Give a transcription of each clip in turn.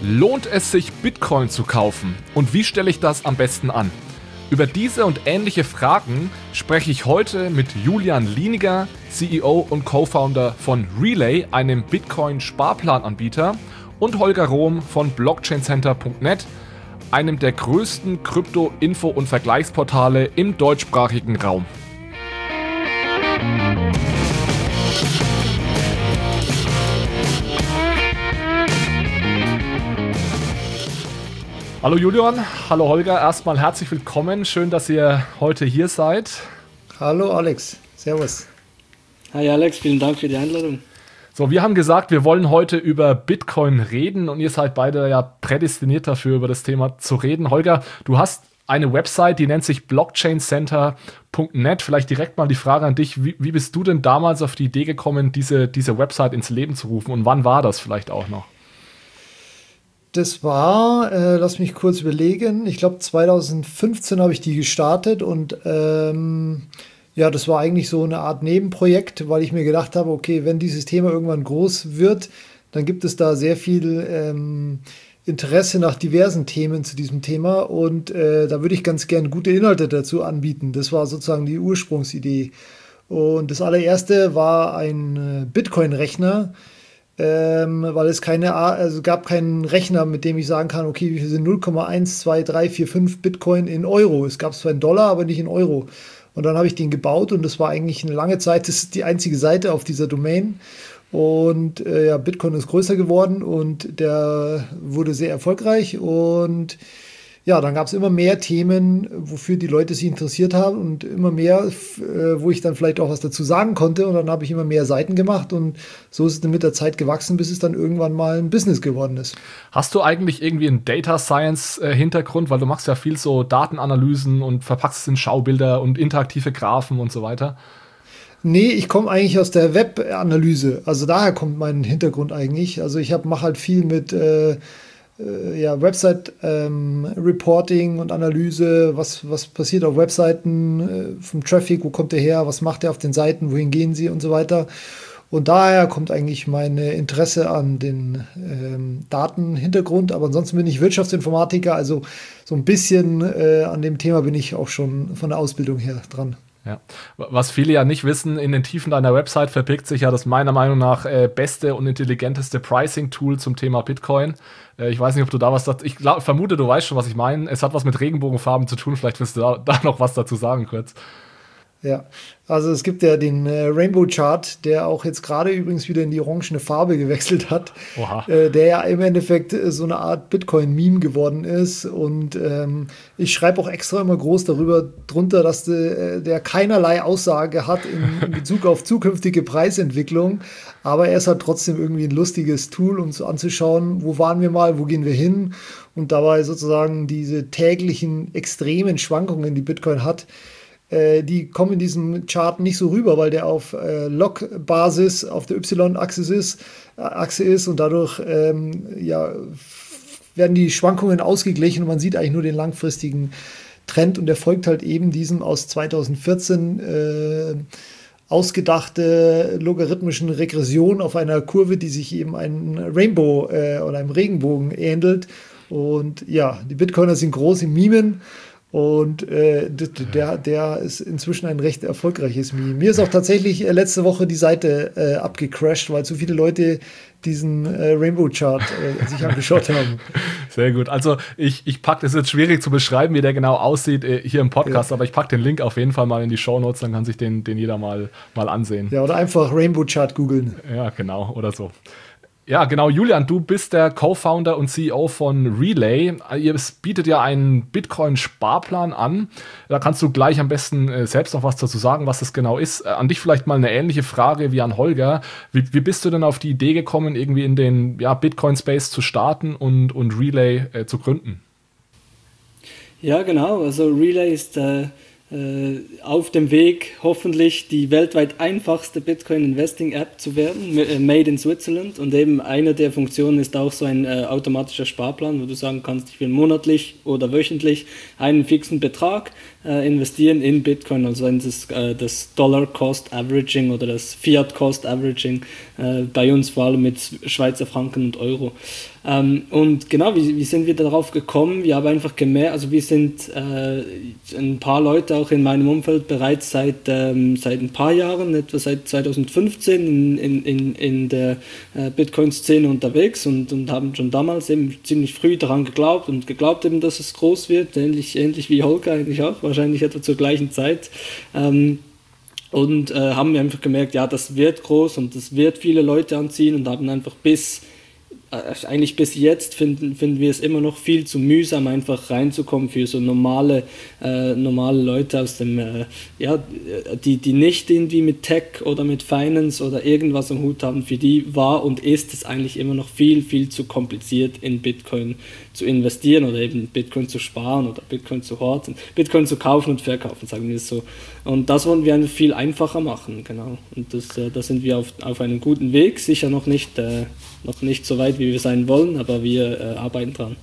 Lohnt es sich, Bitcoin zu kaufen? Und wie stelle ich das am besten an? Über diese und ähnliche Fragen spreche ich heute mit Julian Lieniger, CEO und Co-Founder von Relay, einem Bitcoin-Sparplananbieter, und Holger Rohm von blockchaincenter.net, einem der größten Krypto-Info- und Vergleichsportale im deutschsprachigen Raum. Hallo Julian, hallo Holger, erstmal herzlich willkommen, schön, dass ihr heute hier seid. Hallo Alex, servus. Hi Alex, vielen Dank für die Einladung. So, wir haben gesagt, wir wollen heute über Bitcoin reden und ihr seid beide ja prädestiniert dafür, über das Thema zu reden. Holger, du hast eine Website, die nennt sich blockchaincenter.net. Vielleicht direkt mal die Frage an dich, wie bist du denn damals auf die Idee gekommen, diese Website ins Leben zu rufen und wann war das vielleicht auch noch? Das war, lass mich kurz überlegen, ich glaube 2015 habe ich die gestartet und ja, das war eigentlich so eine Art Nebenprojekt, weil ich mir gedacht habe, okay, wenn dieses Thema irgendwann groß wird, dann gibt es da sehr viel Interesse nach diversen Themen zu diesem Thema und da würde ich ganz gern gute Inhalte dazu anbieten. Das war sozusagen die Ursprungsidee. Und das allererste war ein Bitcoin-Rechner, weil es gab keinen Rechner, mit dem ich sagen kann, okay, wie viel sind 0,12345 Bitcoin in Euro? Es gab zwar in Dollar, aber nicht in Euro. Und dann habe ich den gebaut und das war eigentlich eine lange Zeit, das ist die einzige Seite auf dieser Domain. Und ja, Bitcoin ist größer geworden und der wurde sehr erfolgreich. Und ja, dann gab es immer mehr Themen, wofür die Leute sich interessiert haben und immer mehr, wo ich dann vielleicht auch was dazu sagen konnte. Und dann habe ich immer mehr Seiten gemacht und so ist es dann mit der Zeit gewachsen, bis es dann irgendwann mal ein Business geworden ist. Hast du eigentlich irgendwie einen Data Science Hintergrund, weil du machst ja viel so Datenanalysen und verpackst es in Schaubilder und interaktive Graphen und so weiter? Nee, ich komme eigentlich aus der Webanalyse. Also daher kommt mein Hintergrund eigentlich. Also ich mache halt viel mit Website-Reporting und Analyse, was passiert auf Webseiten, vom Traffic, wo kommt der her, was macht er auf den Seiten, wohin gehen sie und so weiter. Und daher kommt eigentlich mein Interesse an den Datenhintergrund. Aber ansonsten bin ich Wirtschaftsinformatiker, also so ein bisschen an dem Thema bin ich auch schon von der Ausbildung her dran. Ja. Was viele ja nicht wissen, in den Tiefen deiner Website verbirgt sich ja das meiner Meinung nach beste und intelligenteste Pricing-Tool zum Thema Bitcoin. Ich weiß nicht, ob du da was dazu... vermute, du weißt schon, was ich meine. Es hat was mit Regenbogenfarben zu tun. Vielleicht willst du da noch was dazu sagen kurz. Ja, also es gibt ja den Rainbow Chart, der auch jetzt gerade übrigens wieder in die orangene Farbe gewechselt hat, der ja im Endeffekt so eine Art Bitcoin-Meme geworden ist und ich schreibe auch extra immer groß drunter, dass der keinerlei Aussage hat in Bezug auf zukünftige Preisentwicklung, aber er ist halt trotzdem irgendwie ein lustiges Tool, um so anzuschauen, wo waren wir mal, wo gehen wir hin und dabei sozusagen diese täglichen extremen Schwankungen, die Bitcoin hat, die kommen in diesem Chart nicht so rüber, weil der auf Log-Basis auf der Y-Achse ist und dadurch werden die Schwankungen ausgeglichen und man sieht eigentlich nur den langfristigen Trend und der folgt halt eben diesem aus 2014 ausgedachte logarithmischen Regression auf einer Kurve, die sich eben einem Rainbow oder einem Regenbogen ähnelt. Und ja, die Bitcoiner sind groß im Mimen. Und der ist inzwischen ein recht erfolgreiches Meme. Mir ist auch tatsächlich letzte Woche die Seite abgecrashed, weil zu viele Leute diesen Rainbow-Chart sich angeschaut haben. Sehr gut. Also ich packe, das ist jetzt schwierig zu beschreiben, wie der genau aussieht hier im Podcast, aber ich packe den Link auf jeden Fall mal in die Shownotes, dann kann sich den jeder mal ansehen. Ja, oder einfach Rainbow-Chart googeln. Ja, genau, oder so. Ja, genau, Julian, du bist der Co-Founder und CEO von Relay. Ihr bietet ja einen Bitcoin-Sparplan an. Da kannst du gleich am besten selbst noch was dazu sagen, was das genau ist. An dich vielleicht mal eine ähnliche Frage wie an Holger. Wie bist du denn auf die Idee gekommen, irgendwie in den Bitcoin-Space zu starten und Relay zu gründen? Ja, genau. Also Relay ist auf dem Weg, hoffentlich die weltweit einfachste Bitcoin-Investing-App zu werden, made in Switzerland. Und eben eine der Funktionen ist auch so ein automatischer Sparplan, wo du sagen kannst, ich will monatlich oder wöchentlich einen fixen Betrag investieren in Bitcoin, also wenn das Dollar Cost Averaging oder das Fiat Cost Averaging, bei uns vor allem mit Schweizer Franken und Euro. Und genau, wie sind wir darauf gekommen? Wir haben einfach gemerkt, also wir sind ein paar Leute auch in meinem Umfeld bereits seit ein paar Jahren, etwa seit 2015 in der Bitcoin-Szene unterwegs und haben schon damals eben ziemlich früh daran geglaubt eben, dass es groß wird, ähnlich wie Holger eigentlich auch, wahrscheinlich etwa zur gleichen Zeit. Und haben wir einfach gemerkt, ja, das wird groß und das wird viele Leute anziehen und haben einfach eigentlich bis jetzt finden wir es immer noch viel zu mühsam, einfach reinzukommen für so normale Leute aus dem, die nicht irgendwie mit Tech oder mit Finance oder irgendwas am Hut haben. Für die war und ist es eigentlich immer noch viel, viel zu kompliziert, in Bitcoin zu investieren oder eben Bitcoin zu sparen oder Bitcoin zu horten, Bitcoin zu kaufen und verkaufen, sagen wir es so. Und das wollen wir einfach viel einfacher machen, genau. Und da sind wir auf einem guten Weg, sicher noch nicht so weit, wie wir sein wollen, aber wir arbeiten dran.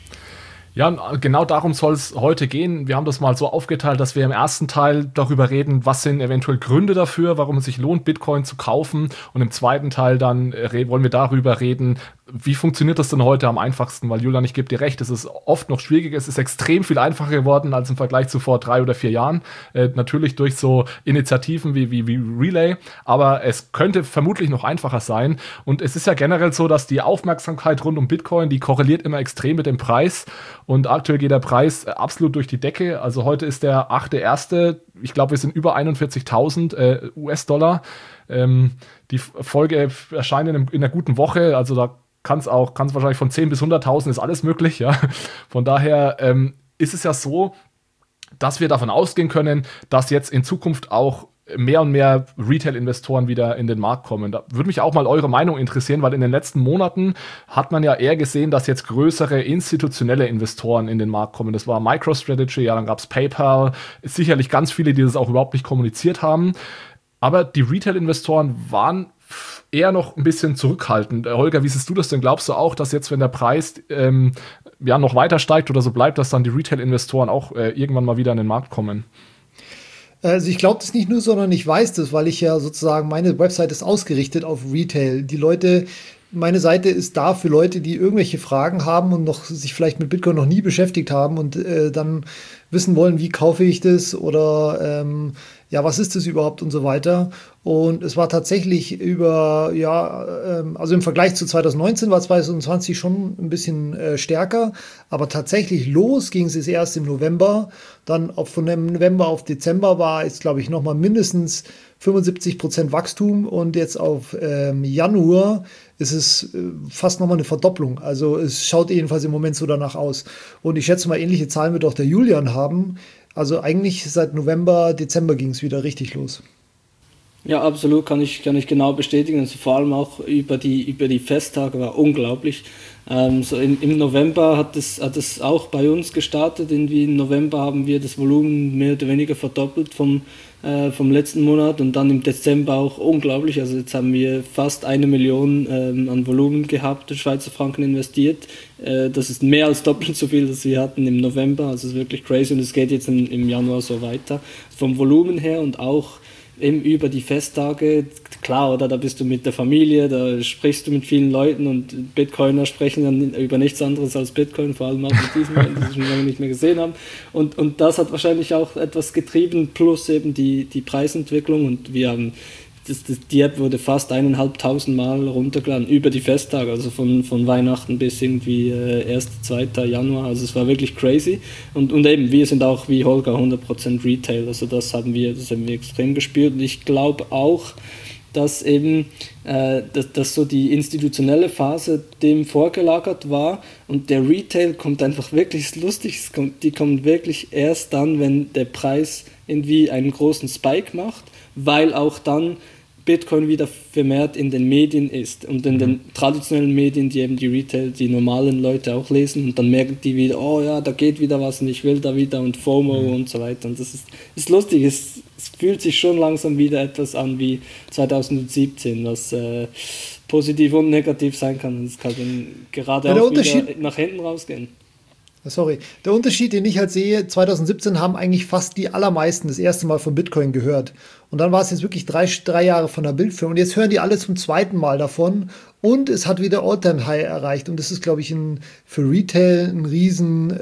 Ja, genau darum soll es heute gehen. Wir haben das mal so aufgeteilt, dass wir im ersten Teil darüber reden, was sind eventuell Gründe dafür, warum es sich lohnt, Bitcoin zu kaufen. Und im zweiten Teil dann wollen wir darüber reden, wie funktioniert das denn heute am einfachsten? Weil Julian, ich gebe dir recht, es ist oft noch schwieriger, es ist extrem viel einfacher geworden als im Vergleich zu vor 3 oder 4 Jahren. Natürlich durch so Initiativen wie Relay, aber es könnte vermutlich noch einfacher sein. Und es ist ja generell so, dass die Aufmerksamkeit rund um Bitcoin, die korreliert immer extrem mit dem Preis. Und aktuell geht der Preis absolut durch die Decke. Also heute ist der 8.1. Ich glaube, wir sind über 41.000 US-Dollar. Die Folge erscheint in einer guten Woche. Also da kann es wahrscheinlich von 10 bis 100.000 ist alles möglich. Ja? Von daher ist es ja so, dass wir davon ausgehen können, dass jetzt in Zukunft auch mehr und mehr Retail-Investoren wieder in den Markt kommen. Da würde mich auch mal eure Meinung interessieren, weil in den letzten Monaten hat man ja eher gesehen, dass jetzt größere institutionelle Investoren in den Markt kommen. Das war MicroStrategy, ja, dann gab es PayPal, sicherlich ganz viele, die das auch überhaupt nicht kommuniziert haben. Aber die Retail-Investoren waren eher noch ein bisschen zurückhaltend. Holger, wie siehst du das denn? Glaubst du auch, dass jetzt, wenn der Preis noch weiter steigt oder so bleibt, dass dann die Retail-Investoren auch irgendwann mal wieder in den Markt kommen? Also ich glaube das nicht nur, sondern ich weiß das, weil ich ja sozusagen, meine Website ist ausgerichtet auf Retail. Meine Seite ist da für Leute, die irgendwelche Fragen haben und sich vielleicht mit Bitcoin noch nie beschäftigt haben und dann wissen wollen, wie kaufe ich das oder was ist das überhaupt und so weiter. Und es war tatsächlich also im Vergleich zu 2019 war 2020 schon ein bisschen stärker, aber tatsächlich los ging es erst im November. Dann von November auf Dezember war es, glaube ich, nochmal mindestens 75% Wachstum und jetzt auf Januar ist es fast nochmal eine Verdopplung. Also es schaut jedenfalls im Moment so danach aus. Und ich schätze mal, ähnliche Zahlen wird auch der Julian haben. Also eigentlich seit November, Dezember ging es wieder richtig los. Ja, absolut, kann ich genau bestätigen. Also vor allem auch über die Festtage war unglaublich. So im November hat es auch bei uns gestartet. Irgendwie im November haben wir das Volumen mehr oder weniger verdoppelt vom letzten Monat und dann im Dezember auch unglaublich. Also jetzt haben wir fast 1 Million an Volumen gehabt, Schweizer Franken investiert. Das ist mehr als doppelt so viel, das wir hatten im November. Also es ist wirklich crazy und es geht jetzt im Januar so weiter. Vom Volumen her und auch eben über die Festtage, klar, oder da bist du mit der Familie, da sprichst du mit vielen Leuten und Bitcoiner sprechen dann über nichts anderes als Bitcoin, vor allem auch mit diesen Leuten, die sie schon lange nicht mehr gesehen haben. Und das hat wahrscheinlich auch etwas getrieben, plus eben die Preisentwicklung und wir haben die App wurde fast 1.500 Mal runtergeladen über die Festtage, also von Weihnachten bis irgendwie 1., 2. Januar, also es war wirklich crazy und eben wir sind auch wie Holger 100% Retail, also das haben wir extrem gespürt und ich glaube auch, dass eben dass so die institutionelle Phase dem vorgelagert war und der Retail kommt einfach wirklich lustig, die kommt wirklich erst dann, wenn der Preis irgendwie einen großen Spike macht, weil auch dann Bitcoin wieder vermehrt in den Medien ist und in den traditionellen Medien, die eben die Retail, die normalen Leute auch lesen und dann merken die wieder, oh ja, da geht wieder was und ich will da wieder und FOMO und so weiter und das ist lustig, es fühlt sich schon langsam wieder etwas an wie 2017, was positiv und negativ sein kann und es kann dann gerade auch wieder nach hinten rausgehen. Sorry. Der Unterschied, den ich halt sehe, 2017 haben eigentlich fast die allermeisten das erste Mal von Bitcoin gehört. Und dann war es jetzt wirklich drei Jahre von der Bildfirma. Und jetzt hören die alle zum zweiten Mal davon. Und es hat wieder All-Time-High erreicht. Und das ist, glaube ich, für Retail ein riesen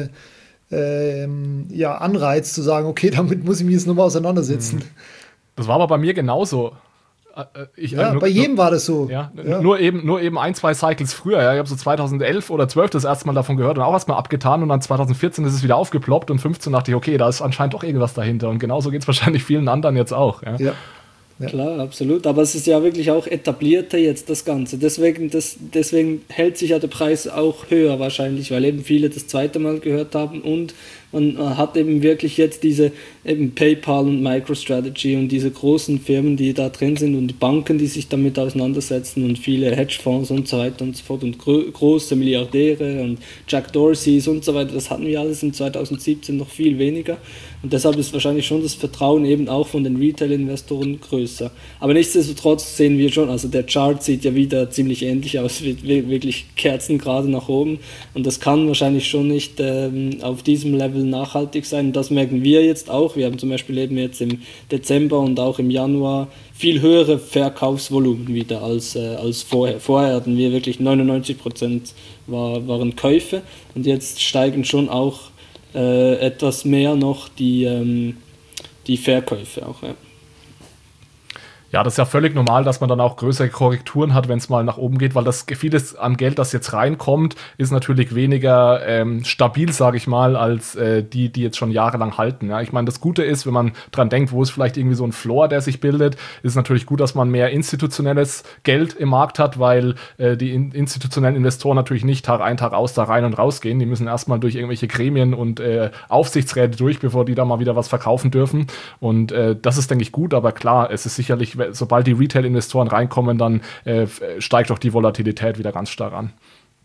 Anreiz zu sagen, okay, damit muss ich mich jetzt nochmal auseinandersetzen. Das war aber bei mir genauso. Bei jedem war das so. Ja, ja. Nur eben 1-2 Cycles früher. Ja. Ich habe so 2011 oder 12 das erste Mal davon gehört und auch erstmal abgetan. Und dann 2014 ist es wieder aufgeploppt und 15 dachte ich, okay, da ist anscheinend doch irgendwas dahinter. Und genauso geht es wahrscheinlich vielen anderen jetzt auch. Ja. Ja. Klar, absolut. Aber es ist ja wirklich auch etablierter jetzt, das Ganze. Deswegen hält sich ja der Preis auch höher wahrscheinlich, weil eben viele das zweite Mal gehört haben und man hat eben wirklich jetzt diese eben PayPal und MicroStrategy und diese großen Firmen, die da drin sind und die Banken, die sich damit auseinandersetzen und viele Hedgefonds und so weiter und so fort und große Milliardäre und Jack Dorseys und so weiter. Das hatten wir alles in 2017 noch viel weniger. Und deshalb ist wahrscheinlich schon das Vertrauen eben auch von den Retail-Investoren größer. Aber nichtsdestotrotz sehen wir schon, also der Chart sieht ja wieder ziemlich ähnlich aus, wirklich kerzengerade nach oben. Und das kann wahrscheinlich schon nicht auf diesem Level nachhaltig sein. Und das merken wir jetzt auch. Wir haben zum Beispiel eben jetzt im Dezember und auch im Januar viel höhere Verkaufsvolumen wieder als vorher. Vorher hatten wir wirklich 99% waren Käufe und jetzt steigen schon auch etwas mehr noch die Verkäufe auch. Ja. Ja, das ist ja völlig normal, dass man dann auch größere Korrekturen hat, wenn es mal nach oben geht, weil das vieles an Geld, das jetzt reinkommt, ist natürlich weniger stabil, sage ich mal, als die jetzt schon jahrelang halten. Ja, ich meine, das Gute ist, wenn man dran denkt, wo ist vielleicht irgendwie so ein Floor, der sich bildet, ist natürlich gut, dass man mehr institutionelles Geld im Markt hat, weil die institutionellen Investoren natürlich nicht Tag ein, Tag aus da rein und raus gehen. Die müssen erstmal durch irgendwelche Gremien und Aufsichtsräte durch, bevor die da mal wieder was verkaufen dürfen. Und das ist, denke ich, gut, aber klar, es ist sicherlich, sobald die Retail-Investoren reinkommen, dann steigt auch die Volatilität wieder ganz stark an.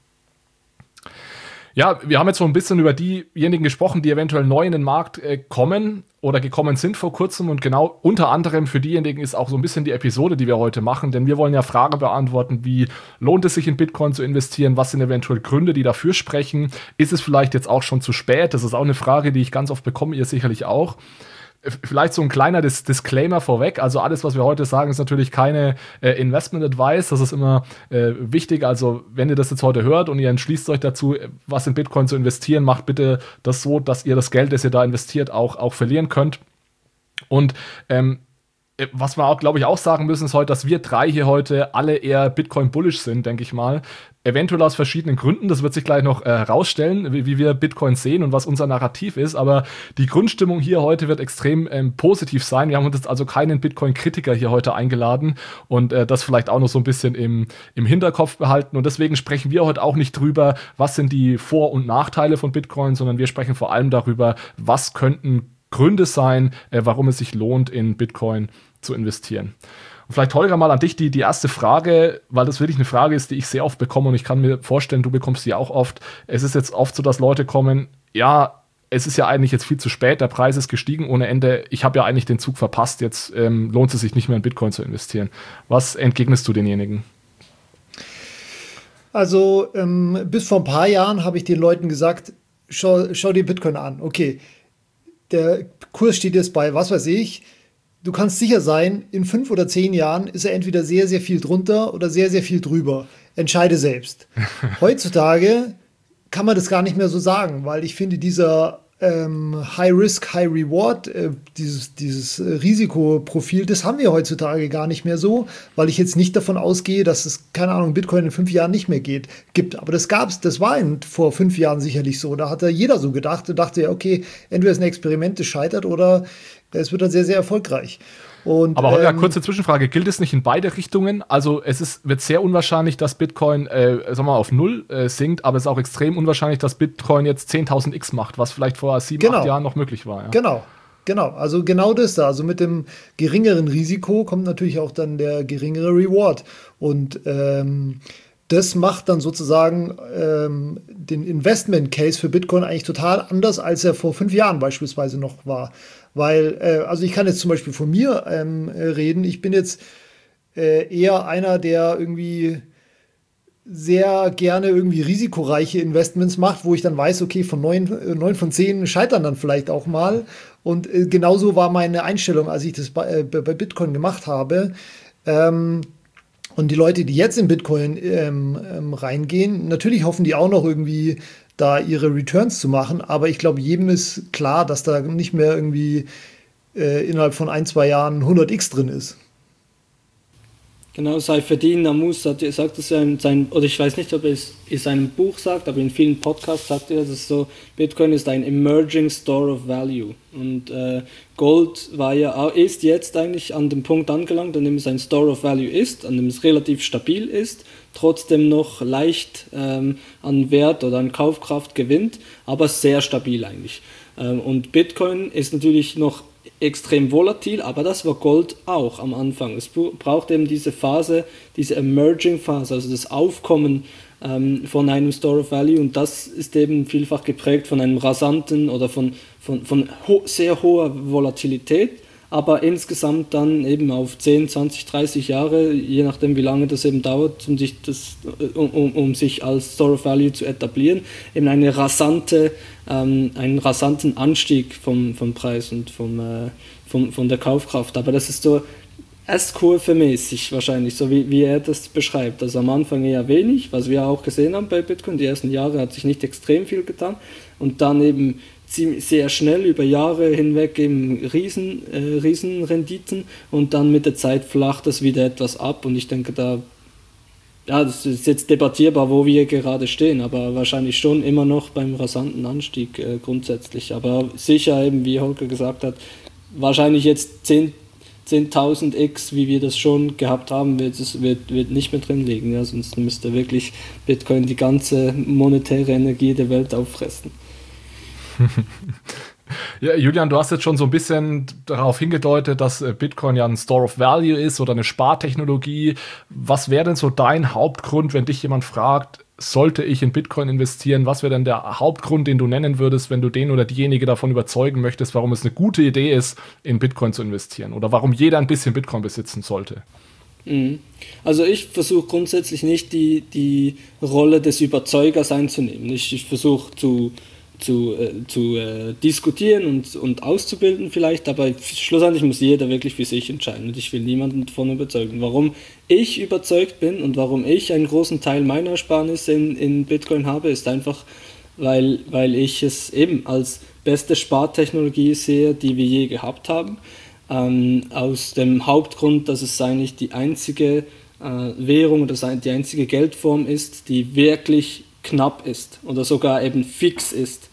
Ja, wir haben jetzt so ein bisschen über diejenigen gesprochen, die eventuell neu in den Markt kommen oder gekommen sind vor kurzem und genau unter anderem für diejenigen ist auch so ein bisschen die Episode, die wir heute machen, denn wir wollen ja Fragen beantworten, wie lohnt es sich in Bitcoin zu investieren, was sind eventuell Gründe, die dafür sprechen, ist es vielleicht jetzt auch schon zu spät, das ist auch eine Frage, die ich ganz oft bekomme, ihr sicherlich auch. Vielleicht so ein kleiner Disclaimer vorweg. Also alles, was wir heute sagen, ist natürlich keine Investment Advice. Das ist immer wichtig. Also wenn ihr das jetzt heute hört und ihr entschließt euch dazu, was in Bitcoin zu investieren, macht bitte das so, dass ihr das Geld, das ihr da investiert, auch verlieren könnt. Und was wir auch, glaube ich, auch sagen müssen, ist heute, dass wir drei hier heute alle eher Bitcoin-bullish sind, denke ich mal. Eventuell aus verschiedenen Gründen, das wird sich gleich noch herausstellen, wie wir Bitcoin sehen und was unser Narrativ ist, aber die Grundstimmung hier heute wird extrem positiv sein. Wir haben uns jetzt also keinen Bitcoin-Kritiker hier heute eingeladen und das vielleicht auch noch so ein bisschen im Hinterkopf behalten und deswegen sprechen wir heute auch nicht drüber, was sind die Vor- und Nachteile von Bitcoin, sondern wir sprechen vor allem darüber, was könnten Gründe sein, warum es sich lohnt, in Bitcoin zu investieren. Und vielleicht, Holger, mal an dich die erste Frage, weil das wirklich eine Frage ist, die ich sehr oft bekomme und ich kann mir vorstellen, du bekommst die auch oft. Es ist jetzt oft so, dass Leute kommen, ja, es ist ja eigentlich jetzt viel zu spät, der Preis ist gestiegen ohne Ende, ich habe ja eigentlich den Zug verpasst, jetzt lohnt es sich nicht mehr in Bitcoin zu investieren. Was entgegnest du denjenigen? Also bis vor ein paar Jahren habe ich den Leuten gesagt, schau dir Bitcoin an, okay, der Kurs steht jetzt bei, was weiß ich, du kannst sicher sein, in 5 oder 10 Jahren ist er entweder sehr, sehr viel drunter oder sehr, sehr viel drüber. Entscheide selbst. Heutzutage kann man das gar nicht mehr so sagen, weil ich finde, dieser High-Risk, High-Reward, dieses Risikoprofil, das haben wir heutzutage gar nicht mehr so, weil ich jetzt nicht davon ausgehe, dass es, keine Ahnung, Bitcoin in 5 Jahren nicht mehr gibt. Aber das war vor 5 Jahren sicherlich so. Da hat ja jeder so gedacht und dachte ja, okay, entweder ist ein Experiment, das scheitert oder es wird dann sehr, sehr erfolgreich. Und, aber Holger, kurze Zwischenfrage, gilt es nicht in beide Richtungen? Also wird sehr unwahrscheinlich, dass Bitcoin auf 0 sinkt, aber es ist auch extrem unwahrscheinlich, dass Bitcoin jetzt 10.000x macht, was vielleicht vor 7-8 Jahren noch möglich war. Ja? Genau, also genau das da. Also mit dem geringeren Risiko kommt natürlich auch dann der geringere Reward. Und das macht dann sozusagen den Investment Case für Bitcoin eigentlich total anders, als er vor 5 Jahren beispielsweise noch war. Weil, also ich kann jetzt zum Beispiel von mir reden, ich bin jetzt eher einer, der irgendwie sehr gerne irgendwie risikoreiche Investments macht, wo ich dann weiß, okay, von 9 von 10 scheitern dann vielleicht auch mal. Und genauso war meine Einstellung, als ich das bei Bitcoin gemacht habe. Und die Leute, die jetzt in Bitcoin reingehen, natürlich hoffen die auch noch irgendwie da ihre Returns zu machen, aber ich glaube, jedem ist klar, dass da nicht mehr irgendwie innerhalb von 1-2 Jahren 100x drin ist. Genau, Saifedean Ammous sagt es ja oder ich weiß nicht, ob er es in seinem Buch sagt, aber in vielen Podcasts sagt er, dass so, Bitcoin ist ein emerging store of value. Und Gold ist jetzt eigentlich an dem Punkt angelangt, an dem es ein Store of Value ist, an dem es relativ stabil ist, trotzdem noch leicht an Wert oder an Kaufkraft gewinnt, aber sehr stabil eigentlich. Und Bitcoin ist natürlich noch extrem volatil, aber das war Gold auch am Anfang. Es braucht eben diese Phase, diese Emerging-Phase, also das Aufkommen von einem Store of Value, und das ist eben vielfach geprägt von einem rasanten oder von sehr hoher Volatilität, aber insgesamt dann eben auf 10, 20, 30 Jahre, je nachdem wie lange das eben dauert, um sich als Store of Value zu etablieren, eben einen rasanten Anstieg vom Preis und von der Kaufkraft. Aber das ist so S-Kurve-mäßig wahrscheinlich, so wie er das beschreibt. Also am Anfang eher wenig, was wir auch gesehen haben bei Bitcoin. Die ersten Jahre hat sich nicht extrem viel getan und dann eben sehr schnell über Jahre hinweg eben Riesenrenditen, und dann mit der Zeit flacht das wieder etwas ab, und ich denke das ist jetzt debattierbar, wo wir gerade stehen, aber wahrscheinlich schon immer noch beim rasanten Anstieg grundsätzlich, aber sicher eben, wie Holger gesagt hat, wahrscheinlich jetzt 10.000x, wie wir das schon gehabt haben, wird nicht mehr drin liegen, ja, sonst müsste wirklich Bitcoin die ganze monetäre Energie der Welt auffressen. Ja, Julian, du hast jetzt schon so ein bisschen darauf hingedeutet, dass Bitcoin ja ein Store of Value ist oder eine Spartechnologie. Was wäre denn so dein Hauptgrund, wenn dich jemand fragt, sollte ich in Bitcoin investieren? Was wäre denn der Hauptgrund, den du nennen würdest, wenn du den oder diejenige davon überzeugen möchtest, warum es eine gute Idee ist, in Bitcoin zu investieren oder warum jeder ein bisschen Bitcoin besitzen sollte? Also ich versuche grundsätzlich nicht die Rolle des Überzeugers einzunehmen. Ich versuche zu diskutieren und auszubilden vielleicht, aber schlussendlich muss jeder wirklich für sich entscheiden, und ich will niemanden davon überzeugen. Warum ich überzeugt bin und warum ich einen großen Teil meiner Ersparnisse in Bitcoin habe, ist einfach, weil ich es eben als beste Spartechnologie sehe, die wir je gehabt haben, aus dem Hauptgrund, dass es eigentlich die einzige Währung oder die einzige Geldform ist, die wirklich knapp ist oder sogar eben fix ist.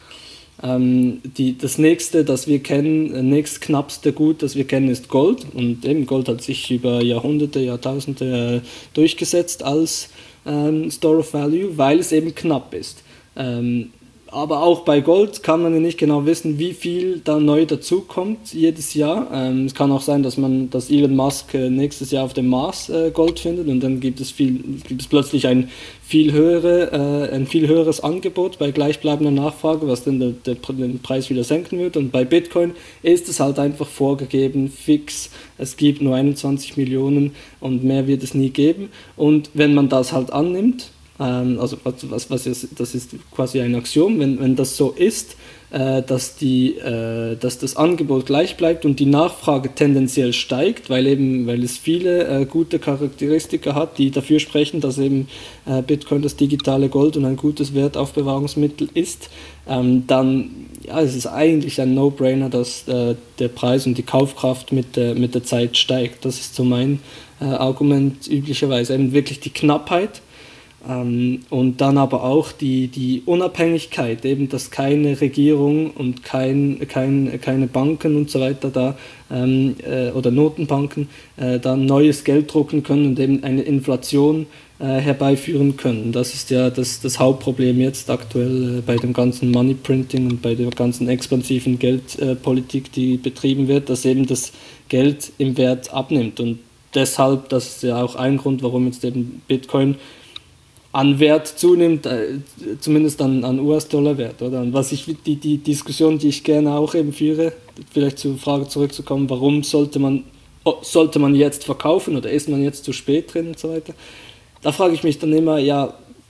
Das nächste, das wir kennen, nächstknappste Gut, das wir kennen, ist Gold. Und eben Gold hat sich über Jahrhunderte, Jahrtausende durchgesetzt als Store of Value, weil es eben knapp ist. Aber auch bei Gold kann man ja nicht genau wissen, wie viel da neu dazukommt jedes Jahr. Es kann auch sein, dass Elon Musk nächstes Jahr auf dem Mars Gold findet, und dann gibt es plötzlich ein viel höheres Angebot bei gleichbleibender Nachfrage, was dann den Preis wieder senken wird. Und bei Bitcoin ist es halt einfach vorgegeben, fix. Es gibt nur 21 Millionen und mehr wird es nie geben. Und wenn man das halt annimmt, also das ist quasi ein Axiom, wenn das so ist, dass das Angebot gleich bleibt und die Nachfrage tendenziell steigt, weil es viele gute Charakteristika hat, die dafür sprechen, dass eben Bitcoin das digitale Gold und ein gutes Wertaufbewahrungsmittel ist, dann es ist eigentlich ein No-Brainer, dass der Preis und die Kaufkraft mit der Zeit steigt. Das ist so mein Argument üblicherweise, eben wirklich die Knappheit. Und dann aber auch die Unabhängigkeit, eben, dass keine Regierung und keine Banken und so weiter da oder Notenbanken da neues Geld drucken können und eben eine Inflation herbeiführen können. Das ist ja das Hauptproblem jetzt aktuell bei dem ganzen Money Printing und bei der ganzen expansiven Geldpolitik, die betrieben wird, dass eben das Geld im Wert abnimmt. Und deshalb, das ist ja auch ein Grund, warum jetzt eben Bitcoin an Wert zunimmt, zumindest an US-Dollar-Wert, oder? Und die Diskussion, die ich gerne auch eben führe, vielleicht zur Frage zurückzukommen, warum sollte man jetzt verkaufen oder ist man jetzt zu spät drin und so weiter, da frage ich mich dann immer, ja,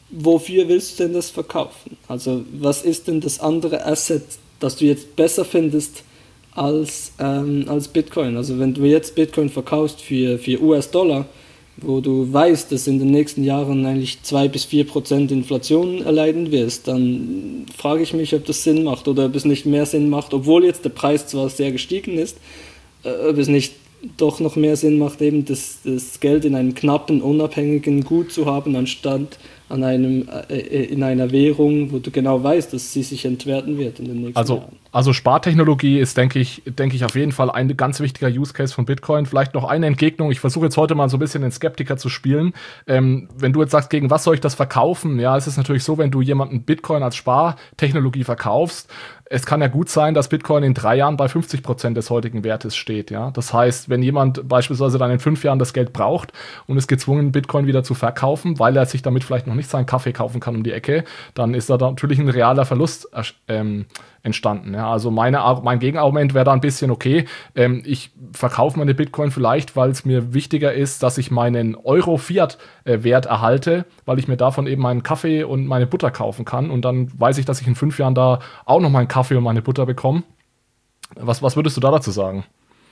wofür willst du denn das verkaufen? Also was ist denn das andere Asset, das du jetzt besser findest als Bitcoin? Also wenn du jetzt Bitcoin verkaufst für US-Dollar, wo du weißt, dass in den nächsten Jahren eigentlich 2-4% Inflation erleiden wirst, dann frage ich mich, ob das Sinn macht oder ob es nicht mehr Sinn macht, obwohl jetzt der Preis zwar sehr gestiegen ist, ob es nicht doch noch mehr Sinn macht, eben das Geld in einem knappen, unabhängigen Gut zu haben, anstatt in einer Währung, wo du genau weißt, dass sie sich entwerten wird in den nächsten Jahren. Also Spartechnologie ist, denke ich, auf jeden Fall ein ganz wichtiger Use Case von Bitcoin. Vielleicht noch eine Entgegnung. Ich versuche jetzt heute mal so ein bisschen den Skeptiker zu spielen. Wenn du jetzt sagst, gegen was soll ich das verkaufen? Ja, es ist natürlich so, wenn du jemanden Bitcoin als Spartechnologie verkaufst, es kann ja gut sein, dass Bitcoin in 3 Jahren bei 50% des heutigen Wertes steht. Ja? Das heißt, wenn jemand beispielsweise dann in 5 Jahren das Geld braucht und ist gezwungen, Bitcoin wieder zu verkaufen, weil er sich damit vielleicht noch nicht seinen Kaffee kaufen kann um die Ecke, dann ist da natürlich ein realer Verlust entstanden. Ja? Also mein Gegenargument wäre da ein bisschen, okay, ich verkaufe meine Bitcoin vielleicht, weil es mir wichtiger ist, dass ich meinen Euro-Fiat-Wert erhalte, weil ich mir davon eben meinen Kaffee und meine Butter kaufen kann und dann weiß ich, dass ich in 5 Jahren da auch noch meinen Kaffee und meine Butter bekomme. Was würdest du da dazu sagen?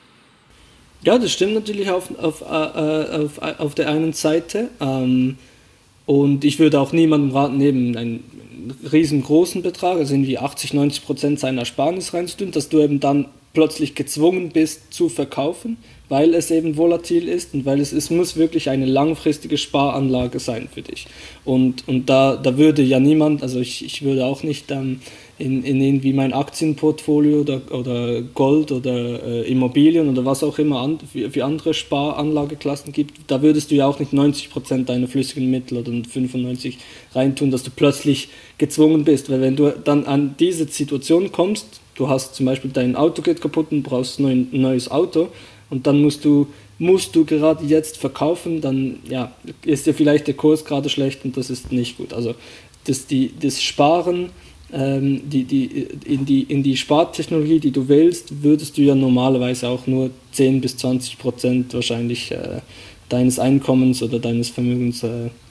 Ja, das stimmt natürlich auf der einen Seite. Und ich würde auch niemandem raten, neben einen riesengroßen Betrag, also irgendwie 80-90% seiner Ersparnis reinzutun, dass du eben dann plötzlich gezwungen bist zu verkaufen, weil es eben volatil ist und weil es muss wirklich eine langfristige Sparanlage sein für dich. Und da würde ja niemand, also ich würde auch nicht in irgendwie mein Aktienportfolio oder Gold oder Immobilien oder was auch immer für andere Sparanlageklassen gibt, da würdest du ja auch nicht 90% deiner flüssigen Mittel oder 95% reintun, dass du plötzlich gezwungen bist, weil wenn du dann an diese Situation kommst, du hast zum Beispiel dein Auto geht kaputt und brauchst ein neues Auto und dann musst du gerade jetzt verkaufen, dann ja, ist dir vielleicht der Kurs gerade schlecht und das ist nicht gut. Also das Sparen in die Spartechnologie, die du wählst, würdest du ja normalerweise auch nur 10-20% wahrscheinlich deines Einkommens oder deines Vermögens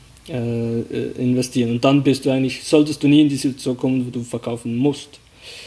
investieren. Und dann solltest du nie in die Situation kommen, wo du verkaufen musst.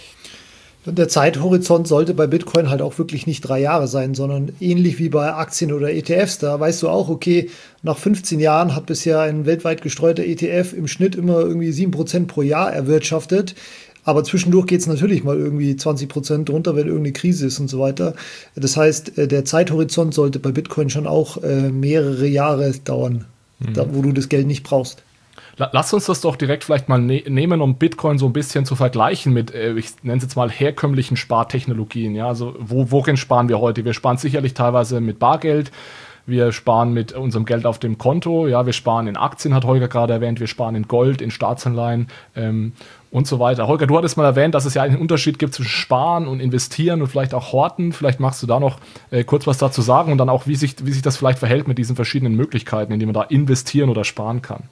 Der Zeithorizont sollte bei Bitcoin halt auch wirklich nicht 3 Jahre sein, sondern ähnlich wie bei Aktien oder ETFs. Da weißt du auch, okay, nach 15 Jahren hat bisher ein weltweit gestreuter ETF im Schnitt immer irgendwie 7% pro Jahr erwirtschaftet. Aber zwischendurch geht es natürlich mal irgendwie 20% drunter, wenn irgendeine Krise ist und so weiter. Das heißt, der Zeithorizont sollte bei Bitcoin schon auch mehrere Jahre dauern, wo du das Geld nicht brauchst. Lass uns das doch direkt vielleicht mal nehmen, um Bitcoin so ein bisschen zu vergleichen mit, ich nenne es jetzt mal, herkömmlichen Spartechnologien. Ja? Also worin sparen wir heute? Wir sparen sicherlich teilweise mit Bargeld, wir sparen mit unserem Geld auf dem Konto, ja, wir sparen in Aktien, hat Holger gerade erwähnt, wir sparen in Gold, in Staatsanleihen und so weiter. Holger, du hattest mal erwähnt, dass es ja einen Unterschied gibt zwischen Sparen und Investieren und vielleicht auch Horten. Vielleicht magst du da noch kurz was dazu sagen und dann auch, wie sich das vielleicht verhält mit diesen verschiedenen Möglichkeiten, indem man da investieren oder sparen kann.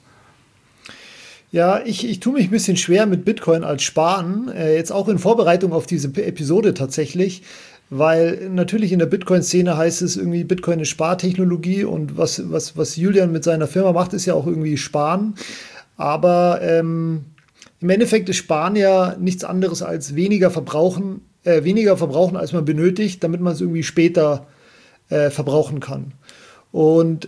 Ja, ich tue mich ein bisschen schwer mit Bitcoin als Sparen, jetzt auch in Vorbereitung auf diese Episode tatsächlich, weil natürlich in der Bitcoin-Szene heißt es irgendwie, Bitcoin ist Spartechnologie und was Julian mit seiner Firma macht, ist ja auch irgendwie Sparen. Aber im Endeffekt ist Sparen ja nichts anderes als weniger verbrauchen, als man benötigt, damit man es irgendwie später verbrauchen kann. Und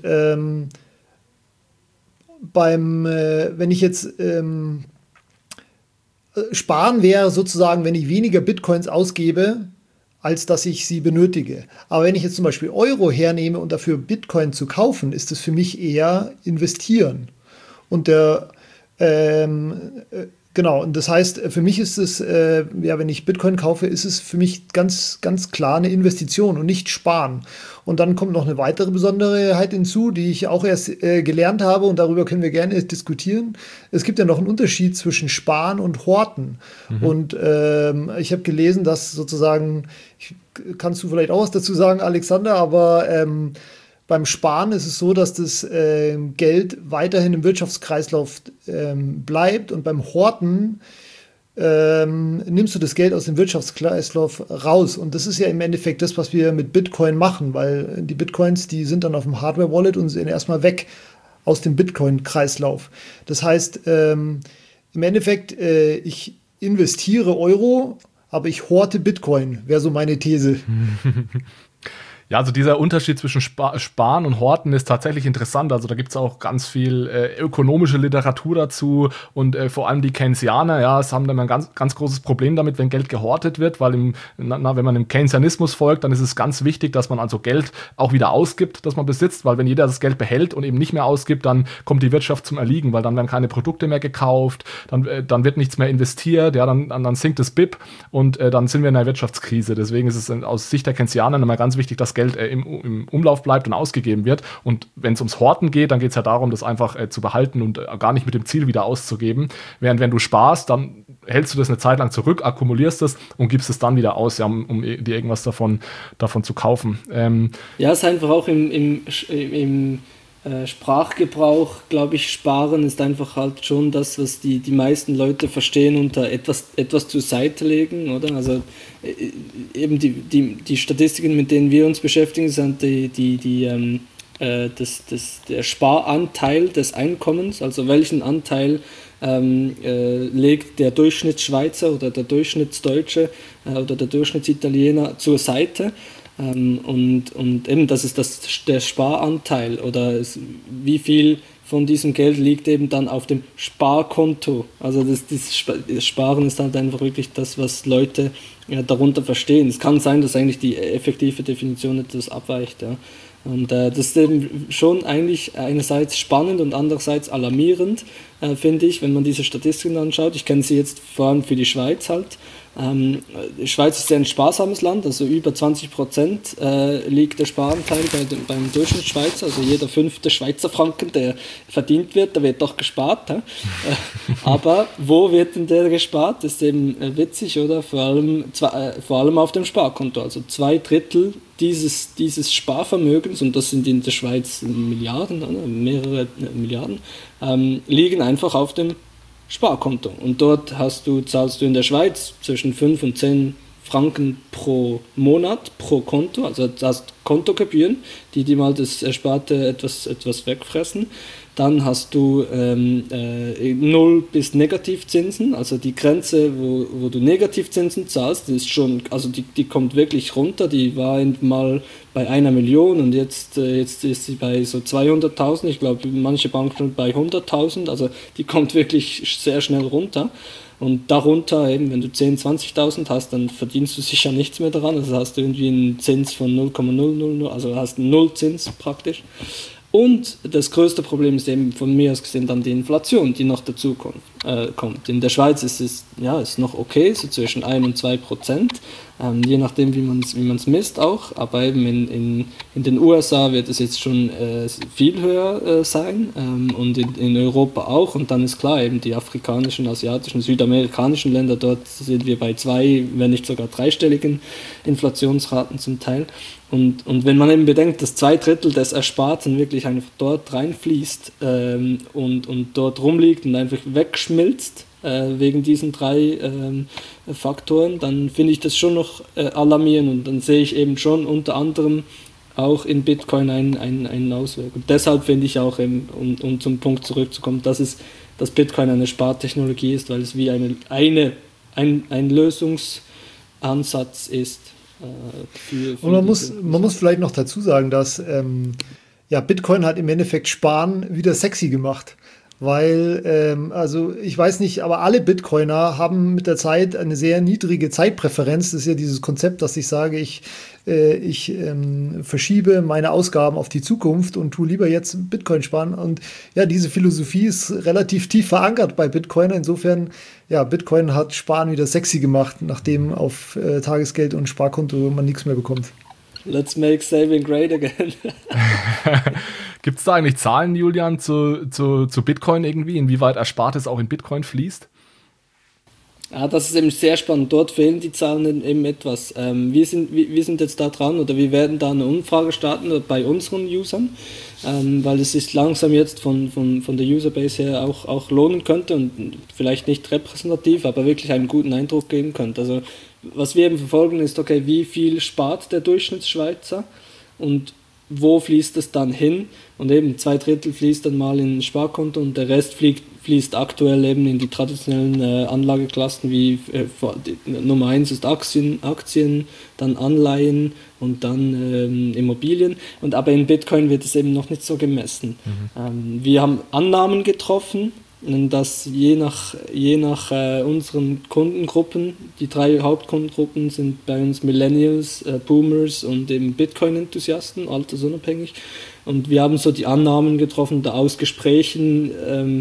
wenn ich jetzt sparen wäre sozusagen, wenn ich weniger Bitcoins ausgebe, als dass ich sie benötige. Aber wenn ich jetzt zum Beispiel Euro hernehme und dafür Bitcoin zu kaufen, ist es für mich eher investieren. Und genau, und das heißt, für mich ist es, wenn ich Bitcoin kaufe, ist es für mich ganz, ganz klar eine Investition und nicht sparen. Und dann kommt noch eine weitere Besonderheit hinzu, die ich auch erst gelernt habe und darüber können wir gerne diskutieren. Es gibt ja noch einen Unterschied zwischen Sparen und Horten. Und ich habe gelesen, dass sozusagen, kannst du vielleicht auch was dazu sagen, Alexander, aber beim Sparen ist es so, dass das Geld weiterhin im Wirtschaftskreislauf bleibt und beim Horten nimmst du das Geld aus dem Wirtschaftskreislauf raus. Und das ist ja im Endeffekt das, was wir mit Bitcoin machen, weil die Bitcoins, die sind dann auf dem Hardware-Wallet und sind erstmal weg. aus dem Bitcoin-Kreislauf. Das heißt, im Endeffekt, ich investiere Euro, aber ich horte Bitcoin, wäre so meine These. Ja, also dieser Unterschied zwischen Sparen und Horten ist tatsächlich interessant. Also da gibt es auch ganz viel ökonomische Literatur dazu und vor allem die Keynesianer, ja, es haben dann ein ganz, ganz großes Problem damit, wenn Geld gehortet wird, weil wenn man dem Keynesianismus folgt, dann ist es ganz wichtig, dass man also Geld auch wieder ausgibt, das man besitzt, weil wenn jeder das Geld behält und eben nicht mehr ausgibt, dann kommt die Wirtschaft zum Erliegen, weil dann werden keine Produkte mehr gekauft, dann wird nichts mehr investiert, ja, dann sinkt das BIP und dann sind wir in einer Wirtschaftskrise. Deswegen ist es aus Sicht der Keynesianer immer ganz wichtig, dass Geld im Umlauf bleibt und ausgegeben wird. Und wenn es ums Horten geht, dann geht es ja darum, das einfach zu behalten und gar nicht mit dem Ziel wieder auszugeben. Während wenn du sparst, dann hältst du das eine Zeit lang zurück, akkumulierst es und gibst es dann wieder aus, ja, um dir irgendwas davon zu kaufen. Ja, es ist einfach auch im Sprachgebrauch, glaube ich, sparen ist einfach halt schon das, was die meisten Leute verstehen unter etwas zur Seite legen, oder? Also eben die Statistiken, mit denen wir uns beschäftigen, sind der Sparanteil des Einkommens, also welchen Anteil legt der Durchschnittsschweizer oder der Durchschnittsdeutsche oder der Durchschnitsitaliener zur Seite. Und eben, das ist der Sparanteil oder wie viel von diesem Geld liegt eben dann auf dem Sparkonto. Also das Sparen ist halt einfach wirklich das, was Leute darunter verstehen. Es kann sein, dass eigentlich die effektive Definition etwas abweicht. Ja. Und das ist eben schon eigentlich einerseits spannend und andererseits alarmierend, finde ich, wenn man diese Statistiken anschaut. Ich kenne sie jetzt vor allem für die Schweiz halt. Die Schweiz ist ja ein sparsames Land, also über 20% liegt der Sparanteil beim Durchschnittsschweizer, also jeder 5. Schweizer Franken, der verdient wird, der wird doch gespart. Aber wo wird denn der gespart? Das ist eben witzig, oder? Vor allem auf dem Sparkonto, also 2/3 dieses Sparvermögens, und das sind in der Schweiz Milliarden, oder? Mehrere Milliarden, liegen einfach auf dem Sparkonto. Und dort zahlst du in der Schweiz zwischen 5 und 10 Franken pro Monat pro Konto, also du hast Kontogebühren, die mal das Ersparte etwas wegfressen. Dann hast du 0 bis Negativzinsen, also die Grenze, wo du Negativzinsen zahlst, die ist schon, also die kommt wirklich runter, die war mal bei 1 Million und jetzt ist sie bei so 200.000, ich glaube manche Banken bei 100.000, also die kommt wirklich sehr schnell runter. Und darunter, eben, wenn du 10.000, 20.000 hast, dann verdienst du sicher nichts mehr daran. Also hast du irgendwie einen Zins von 0,000, also hast einen Nullzins praktisch. Und das größte Problem ist eben von mir aus gesehen dann die Inflation, die noch dazu kommt. In der Schweiz ist es ist noch okay, so zwischen 1 und 2%, je nachdem wie man es misst auch, aber eben in den USA wird es jetzt schon viel höher sein und in Europa auch, und dann ist klar, eben die afrikanischen, asiatischen, südamerikanischen Länder, dort sind wir bei 2, wenn nicht sogar 3-stelligen Inflationsraten zum Teil. Und wenn man eben bedenkt, dass 2/3 des Ersparten wirklich einfach dort reinfließt und dort rumliegt und einfach wegschmilzt wegen diesen 3 Faktoren, dann finde ich das schon noch alarmierend, und dann sehe ich eben schon unter anderem auch in Bitcoin einen Ausweg. Und deshalb finde ich auch, um zum Punkt zurückzukommen, dass Bitcoin eine Spartechnologie ist, weil es wie ein Lösungsansatz ist. Und man muss vielleicht noch dazu sagen, dass Bitcoin hat im Endeffekt Sparen wieder sexy gemacht. Weil, also ich weiß nicht, aber alle Bitcoiner haben mit der Zeit eine sehr niedrige Zeitpräferenz. Das ist ja dieses Konzept, dass ich sage, ich verschiebe meine Ausgaben auf die Zukunft und tue lieber jetzt Bitcoin sparen. Und ja, diese Philosophie ist relativ tief verankert bei Bitcoiner. Insofern, ja, Bitcoin hat Sparen wieder sexy gemacht, nachdem auf Tagesgeld und Sparkonto man nichts mehr bekommt. Let's make saving great again. Gibt es da eigentlich Zahlen, Julian, zu Bitcoin irgendwie? Inwieweit Erspartes auch in Bitcoin fließt? Ja, das ist eben sehr spannend. Dort fehlen die Zahlen eben etwas. Wir sind jetzt da dran, oder wir werden da eine Umfrage starten bei unseren Usern, weil es sich langsam jetzt von der Userbase her auch lohnen könnte und vielleicht nicht repräsentativ, aber wirklich einen guten Eindruck geben könnte. Also was wir eben verfolgen ist, okay, wie viel spart der Durchschnittsschweizer und wo fließt es dann hin? Und eben 2/3 fließt dann mal in ein Sparkonto und der Rest fließt aktuell eben in die traditionellen Anlageklassen wie Nummer 1 ist Aktien, dann Anleihen und dann Immobilien. Und aber in Bitcoin wird es eben noch nicht so gemessen. Wir haben Annahmen getroffen, dass je nach unseren Kundengruppen, die 3 Hauptkundengruppen sind bei uns Millennials, Boomers und eben Bitcoin-Enthusiasten, altersunabhängig. Und wir haben so die Annahmen getroffen, da aus Gesprächen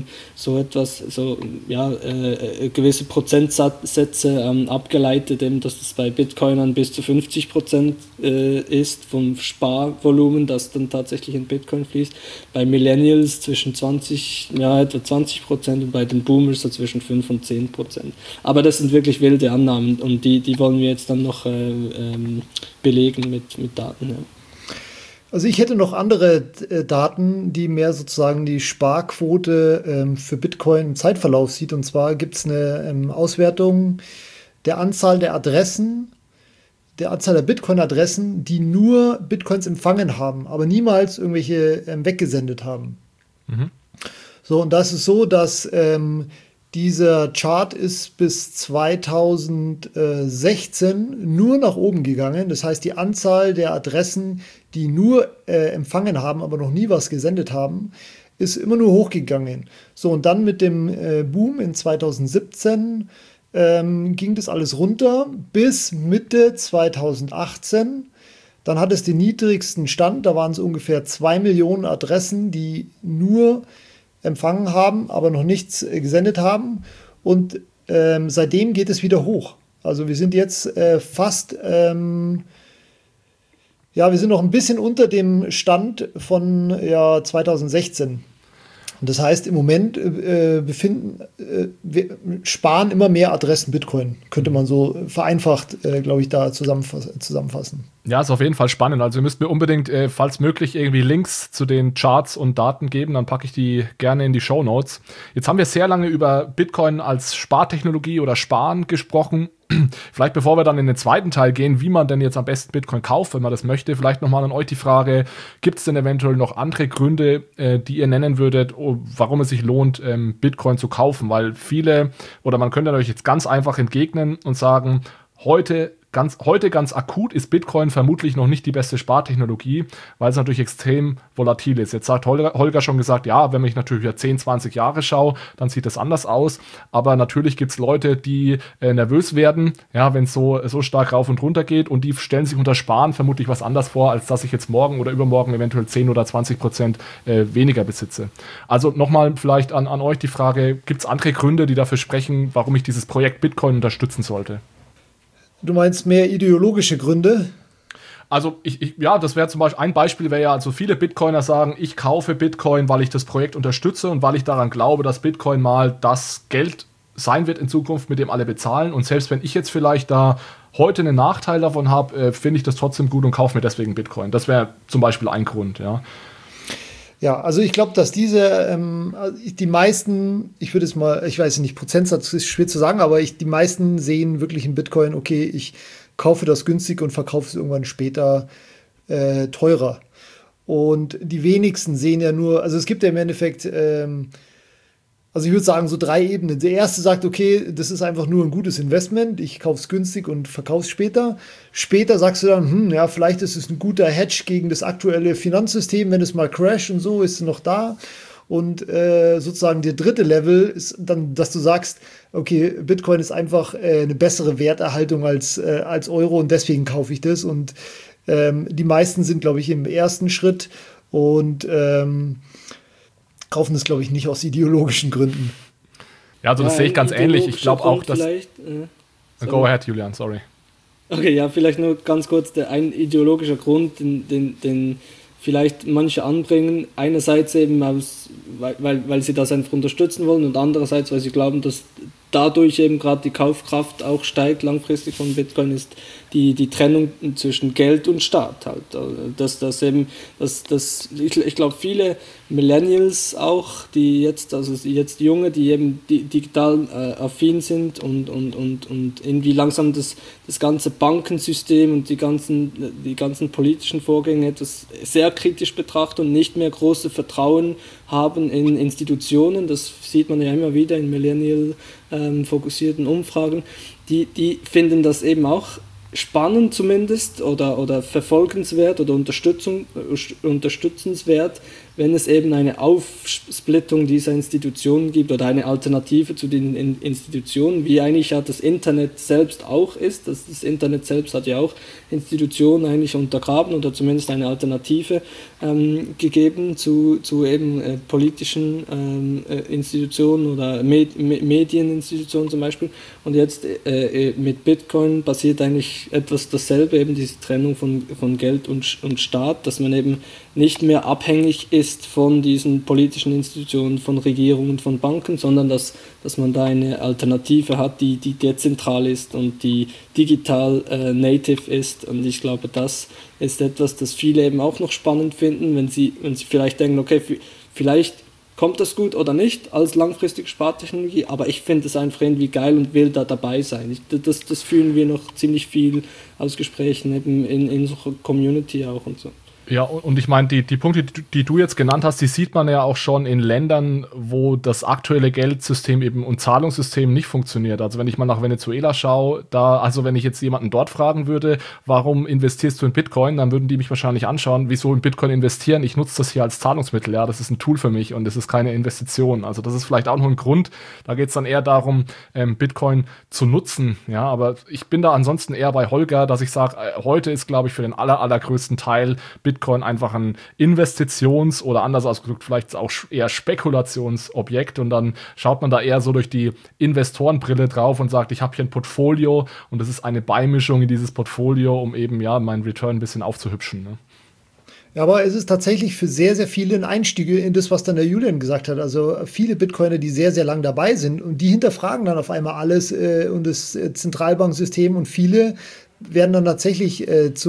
gewisse Prozentsätze abgeleitet, eben, dass es bei Bitcoinern bis zu 50% ist vom Sparvolumen, das dann tatsächlich in Bitcoin fließt. Bei Millennials zwischen etwa 20% und bei den Boomers so zwischen 5 und 10%. Aber das sind wirklich wilde Annahmen und die wollen wir jetzt dann noch belegen mit Daten. Ja. Also ich hätte noch andere Daten, die mehr sozusagen die Sparquote für Bitcoin im Zeitverlauf sieht. Und zwar gibt es eine Auswertung der Anzahl der Adressen, der Anzahl der Bitcoin-Adressen, die nur Bitcoins empfangen haben, aber niemals irgendwelche weggesendet haben. So, und das ist so, dass dieser Chart ist bis 2016 nur nach oben gegangen. Das heißt, die Anzahl der Adressen, die nur empfangen haben, aber noch nie was gesendet haben, ist immer nur hochgegangen. So, und dann mit dem Boom in 2017 ging das alles runter bis Mitte 2018. Dann hat es den niedrigsten Stand, da waren es ungefähr 2 Millionen Adressen, die nur empfangen haben, aber noch nichts gesendet haben. Und seitdem geht es wieder hoch. Also wir sind jetzt fast, wir sind noch ein bisschen unter dem Stand von 2016. Und das heißt, im Moment wir sparen immer mehr Adressen Bitcoin. Könnte man so vereinfacht, glaube ich, da zusammenfassen. Ja, ist auf jeden Fall spannend. Also ihr müsst mir unbedingt, falls möglich, irgendwie Links zu den Charts und Daten geben. Dann packe ich die gerne in die Shownotes. Jetzt haben wir sehr lange über Bitcoin als Spartechnologie oder Sparen gesprochen. Vielleicht bevor wir dann in den zweiten Teil gehen, wie man denn jetzt am besten Bitcoin kauft, wenn man das möchte, vielleicht nochmal an euch die Frage, gibt es denn eventuell noch andere Gründe, die ihr nennen würdet, warum es sich lohnt, Bitcoin zu kaufen? Weil viele, oder man könnte euch jetzt ganz einfach entgegnen und sagen, heute ganz akut ist Bitcoin vermutlich noch nicht die beste Spartechnologie, weil es natürlich extrem volatil ist. Jetzt sagt Holger schon gesagt, ja, wenn ich natürlich über 10, 20 Jahre schaue, dann sieht das anders aus. Aber natürlich gibt es Leute, die nervös werden, ja, wenn es so stark rauf und runter geht, und die stellen sich unter Sparen vermutlich was anders vor, als dass ich jetzt morgen oder übermorgen eventuell 10 oder 20% weniger besitze. Also nochmal vielleicht an euch die Frage, gibt es andere Gründe, die dafür sprechen, warum ich dieses Projekt Bitcoin unterstützen sollte? Du meinst mehr ideologische Gründe? Also das wäre zum Beispiel ein Beispiel, wäre ja, also viele Bitcoiner sagen, ich kaufe Bitcoin, weil ich das Projekt unterstütze und weil ich daran glaube, dass Bitcoin mal das Geld sein wird in Zukunft, mit dem alle bezahlen. Und selbst wenn ich jetzt vielleicht da heute einen Nachteil davon habe, finde ich das trotzdem gut und kaufe mir deswegen Bitcoin. Das wäre zum Beispiel ein Grund, ja. Ja, also ich glaube, dass die meisten, ich würde es mal, ich weiß nicht, Prozentsatz ist schwer zu sagen, aber die meisten sehen wirklich in Bitcoin, okay, ich kaufe das günstig und verkaufe es irgendwann später teurer. Und die wenigsten sehen ja nur, also es gibt ja im Endeffekt, also ich würde sagen, so 3 Ebenen. Der erste sagt, okay, das ist einfach nur ein gutes Investment, ich kaufe es günstig und verkaufe es später. Später sagst du dann, vielleicht ist es ein guter Hedge gegen das aktuelle Finanzsystem, wenn es mal crasht und so, ist es noch da. Und sozusagen der dritte Level ist dann, dass du sagst, okay, Bitcoin ist einfach eine bessere Werterhaltung als Euro und deswegen kaufe ich das. Und die meisten sind, glaube ich, im ersten Schritt und kaufen das, glaube ich, nicht aus ideologischen Gründen. Ja, also das sehe ich ganz ähnlich. Ich glaube auch, dass... Go ahead, Julian, sorry. Okay, ja, vielleicht nur ganz kurz ein ideologischer Grund, den vielleicht manche anbringen. Einerseits eben, weil sie das einfach unterstützen wollen, und andererseits, weil sie glauben, dass dadurch eben gerade die Kaufkraft auch steigt langfristig von Bitcoin, ist die Trennung zwischen Geld und Staat halt. Ich glaube, viele Millennials auch, die jetzt Junge, die eben digital affin sind und irgendwie langsam das ganze Bankensystem und die ganzen politischen Vorgänge etwas sehr kritisch betrachten und nicht mehr große Vertrauen haben in Institutionen. Das sieht man ja immer wieder in Millennial-fokussierten Umfragen. Die finden das eben auch spannend zumindest oder verfolgenswert oder unterstützenswert, wenn es eben eine Aufsplittung dieser Institutionen gibt oder eine Alternative zu den Institutionen, wie eigentlich ja das Internet selbst auch ist. Das Internet selbst hat ja auch Institutionen eigentlich untergraben oder zumindest eine Alternative gegeben zu eben politischen Institutionen oder Medieninstitutionen zum Beispiel. Und jetzt mit Bitcoin passiert eigentlich etwas dasselbe, eben diese Trennung von Geld und Staat, dass man eben nicht mehr abhängig ist von diesen politischen Institutionen, von Regierungen, von Banken, sondern dass man da eine Alternative hat, die dezentral ist und die digital native ist. Und ich glaube, das ist etwas, das viele eben auch noch spannend finden, wenn sie vielleicht denken, okay, vielleicht kommt das gut oder nicht als langfristige Spartechnologie, aber ich finde es einfach irgendwie geil und will da dabei sein. Das fühlen wir noch ziemlich viel aus Gesprächen eben in so einer Community auch und so. Ja, und ich meine, die Punkte, die du jetzt genannt hast, die sieht man ja auch schon in Ländern, wo das aktuelle Geldsystem eben und Zahlungssystem nicht funktioniert. Also wenn ich mal nach Venezuela schaue, also wenn ich jetzt jemanden dort fragen würde, warum investierst du in Bitcoin, dann würden die mich wahrscheinlich anschauen, wieso in Bitcoin investieren? Ich nutze das hier als Zahlungsmittel, ja, das ist ein Tool für mich und das ist keine Investition. Also das ist vielleicht auch noch ein Grund, da geht es dann eher darum, Bitcoin zu nutzen, ja, aber ich bin da ansonsten eher bei Holger, dass ich sage, heute ist, glaube ich, für den allergrößten Teil Bitcoin einfach ein Investitions- oder anders ausgedrückt vielleicht auch eher Spekulationsobjekt und dann schaut man da eher so durch die Investorenbrille drauf und sagt, ich habe hier ein Portfolio und das ist eine Beimischung in dieses Portfolio, um eben ja meinen Return ein bisschen aufzuhübschen. Ne? Ja, aber es ist tatsächlich für sehr, sehr viele ein Einstieg in das, was dann der Julian gesagt hat. Also viele Bitcoiner, die sehr, sehr lang dabei sind und die hinterfragen dann auf einmal alles und das Zentralbanksystem und viele werden dann tatsächlich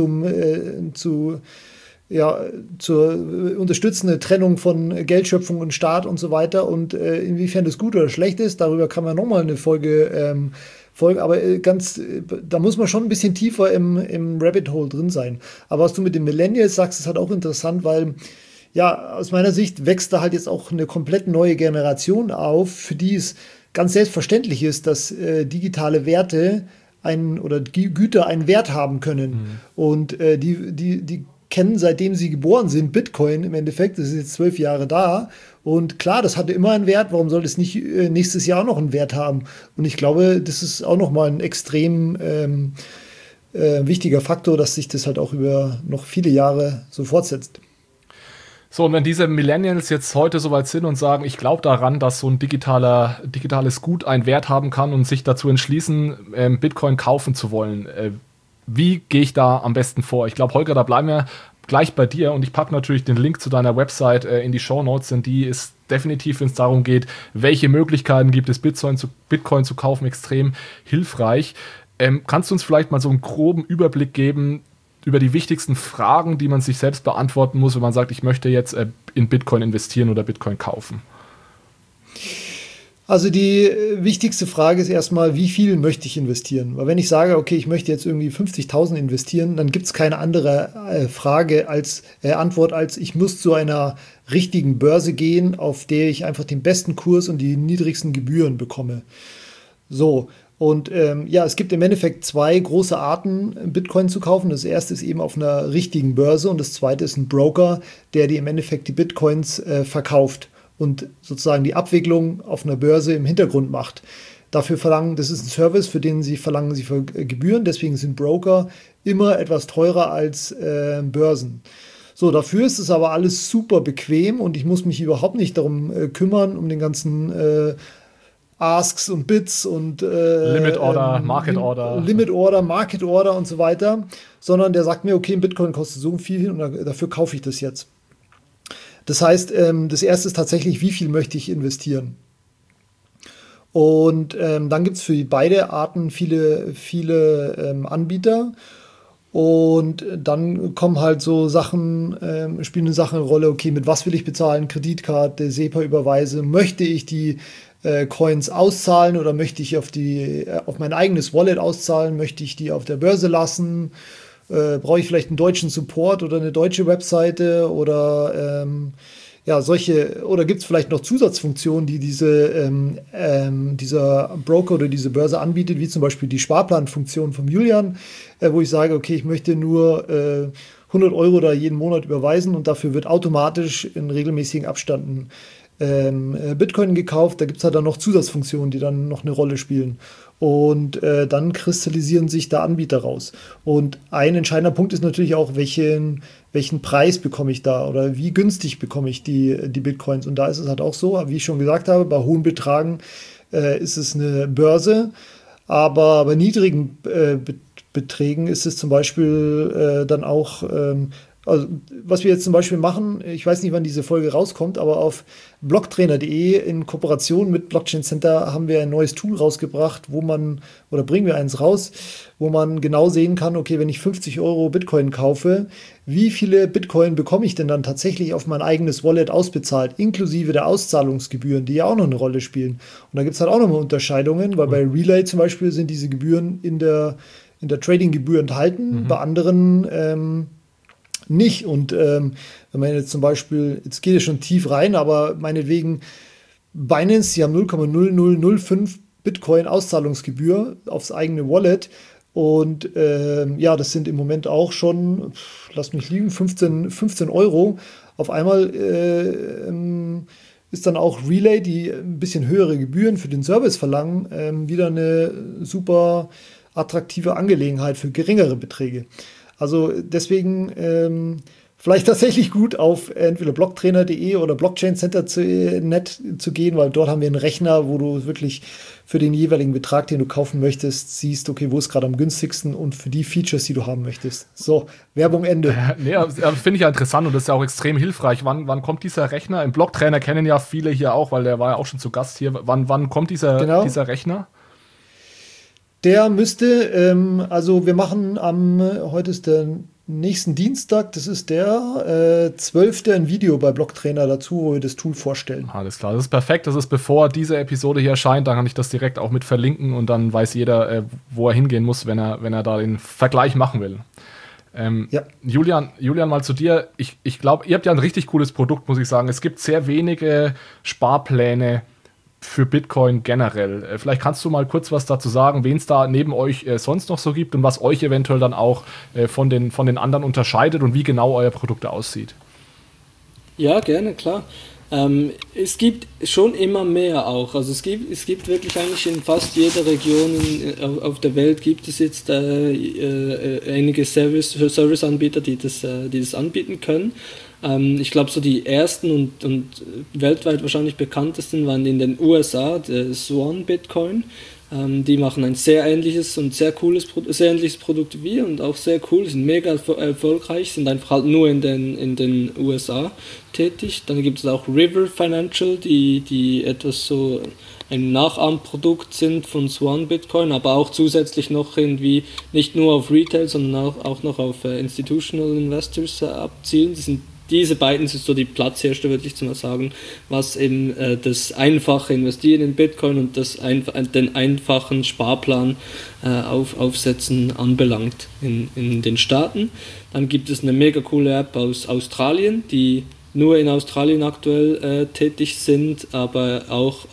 zur unterstützende Trennung von Geldschöpfung und Staat und so weiter und inwiefern das gut oder schlecht ist, darüber kann man nochmal eine Folge folgen, aber da muss man schon ein bisschen tiefer im Rabbit Hole drin sein. Aber was du mit den Millennials sagst, ist halt auch interessant, weil ja, aus meiner Sicht wächst da halt jetzt auch eine komplett neue Generation auf, für die es ganz selbstverständlich ist, dass digitale Werte Güter einen Wert haben können. Mhm. Und die kennen, seitdem sie geboren sind, Bitcoin im Endeffekt. Das ist jetzt 12 Jahre da. Und klar, das hatte immer einen Wert. Warum soll es nicht nächstes Jahr auch noch einen Wert haben? Und ich glaube, das ist auch noch mal ein extrem wichtiger Faktor, dass sich das halt auch über noch viele Jahre so fortsetzt. So, und wenn diese Millennials jetzt heute soweit sind und sagen, ich glaube daran, dass so ein digitales Gut einen Wert haben kann und sich dazu entschließen, Bitcoin kaufen zu wollen, wie gehe ich da am besten vor? Ich glaube, Holger, da bleiben wir gleich bei dir und ich packe natürlich den Link zu deiner Website in die Shownotes, denn die ist definitiv, wenn es darum geht, welche Möglichkeiten gibt es, Bitcoin zu kaufen, extrem hilfreich. Kannst du uns vielleicht mal so einen groben Überblick geben über die wichtigsten Fragen, die man sich selbst beantworten muss, wenn man sagt, ich möchte jetzt in Bitcoin investieren oder Bitcoin kaufen? Also die wichtigste Frage ist erstmal, wie viel möchte ich investieren? Weil wenn ich sage, okay, ich möchte jetzt irgendwie 50.000 investieren, dann gibt es keine andere Antwort als ich muss zu einer richtigen Börse gehen, auf der ich einfach den besten Kurs und die niedrigsten Gebühren bekomme. So, und es gibt im Endeffekt zwei große Arten, Bitcoin zu kaufen. Das erste ist eben auf einer richtigen Börse und das zweite ist ein Broker, der dir im Endeffekt die Bitcoins verkauft und sozusagen die Abwicklung auf einer Börse im Hintergrund macht. Das ist ein Service, für den verlangen sie Gebühren, deswegen sind Broker immer etwas teurer als Börsen. So, dafür ist es aber alles super bequem und ich muss mich überhaupt nicht darum kümmern, um den ganzen Asks und Bits und Limit Order, Market Order und so weiter, sondern der sagt mir, okay, ein Bitcoin kostet so viel und dafür kaufe ich das jetzt. Das heißt, das erste ist tatsächlich, wie viel möchte ich investieren? Und dann gibt es für beide Arten viele Anbieter. Und dann kommen halt so Sachen, spielen eine Sache eine Rolle, okay, mit was will ich bezahlen? Kreditkarte, SEPA überweise, möchte ich die Coins auszahlen oder möchte ich auf mein eigenes Wallet auszahlen? Möchte ich die auf der Börse lassen? Brauche ich vielleicht einen deutschen Support oder eine deutsche Webseite oder oder gibt es vielleicht noch Zusatzfunktionen, die dieser Broker oder diese Börse anbietet, wie zum Beispiel die Sparplanfunktion von Julian, wo ich sage, okay, ich möchte nur 100 Euro da jeden Monat überweisen und dafür wird automatisch in regelmäßigen Abständen Bitcoin gekauft. Da gibt es halt dann noch Zusatzfunktionen, die dann noch eine Rolle spielen. Und dann kristallisieren sich da Anbieter raus. Und ein entscheidender Punkt ist natürlich auch, welchen Preis bekomme ich da oder wie günstig bekomme ich die Bitcoins. Und da ist es halt auch so, wie ich schon gesagt habe, bei hohen Beträgen ist es eine Börse, aber bei niedrigen Beträgen ist es zum Beispiel dann auch also, was wir jetzt zum Beispiel machen, ich weiß nicht, wann diese Folge rauskommt, aber auf blocktrainer.de in Kooperation mit Blockchain Center haben wir ein neues Tool rausgebracht, bringen wir eins raus, wo man genau sehen kann, okay, wenn ich 50 Euro Bitcoin kaufe, wie viele Bitcoin bekomme ich denn dann tatsächlich auf mein eigenes Wallet ausbezahlt, inklusive der Auszahlungsgebühren, die ja auch noch eine Rolle spielen. Und da gibt es halt auch nochmal Unterscheidungen, weil bei Relay zum Beispiel sind diese Gebühren in der Trading-Gebühr enthalten, bei anderen nicht. Und wenn man jetzt zum Beispiel, jetzt geht es schon tief rein, aber meinetwegen Binance, die haben 0,0005 Bitcoin Auszahlungsgebühr aufs eigene Wallet und das sind im Moment auch schon, lass mich liegen, 15 Euro. Auf einmal ist dann auch Relay, die ein bisschen höhere Gebühren für den Service verlangen, wieder eine super attraktive Angelegenheit für geringere Beträge. Also deswegen vielleicht tatsächlich gut auf entweder blocktrainer.de oder blockchaincenter.net zu gehen, weil dort haben wir einen Rechner, wo du wirklich für den jeweiligen Betrag, den du kaufen möchtest, siehst, okay, wo ist gerade am günstigsten und für die Features, die du haben möchtest. So, Werbung Ende. Finde ich ja interessant und das ist ja auch extrem hilfreich. Wann kommt dieser Rechner? Im Blocktrainer kennen ja viele hier auch, weil der war ja auch schon zu Gast hier. Wann kommt dieser Rechner? Der müsste, also wir machen heute ist der nächsten Dienstag, das ist der 12. ein Video bei Blocktrainer dazu, wo wir das Tool vorstellen. Alles klar, das ist perfekt. Das ist bevor diese Episode hier erscheint, dann kann ich das direkt auch mit verlinken und dann weiß jeder, wo er hingehen muss, wenn er da den Vergleich machen will. Julian, mal zu dir. Ich glaube, ihr habt ja ein richtig cooles Produkt, muss ich sagen. Es gibt sehr wenige Sparpläne für Bitcoin generell. Vielleicht kannst du mal kurz was dazu sagen, wen es da neben euch sonst noch so gibt und was euch eventuell dann auch von den anderen unterscheidet und wie genau euer Produkt aussieht. Ja, gerne, klar. Es gibt schon immer mehr auch. Also es gibt wirklich eigentlich in fast jeder Region auf der Welt gibt es jetzt einige Serviceanbieter, die das anbieten können. Ich glaube, so die ersten und weltweit wahrscheinlich bekanntesten waren in den USA, der Swan Bitcoin. Die machen ein sehr ähnliches und sehr ähnliches Produkt wie wir und auch sehr cool, sind mega erfolgreich, sind einfach halt nur in den USA tätig. Dann gibt es auch River Financial, die etwas so ein Nachahmprodukt sind von Swan Bitcoin, aber auch zusätzlich noch irgendwie nicht nur auf Retail, sondern auch noch auf Institutional Investors abzielen. Diese beiden sind so die Platzhirschenste, würde ich mal sagen, was eben das einfache Investieren in Bitcoin und den einfachen Sparplan aufsetzen anbelangt in den Staaten. Dann gibt es eine mega coole App aus Australien, die nur in Australien aktuell tätig sind, aber auch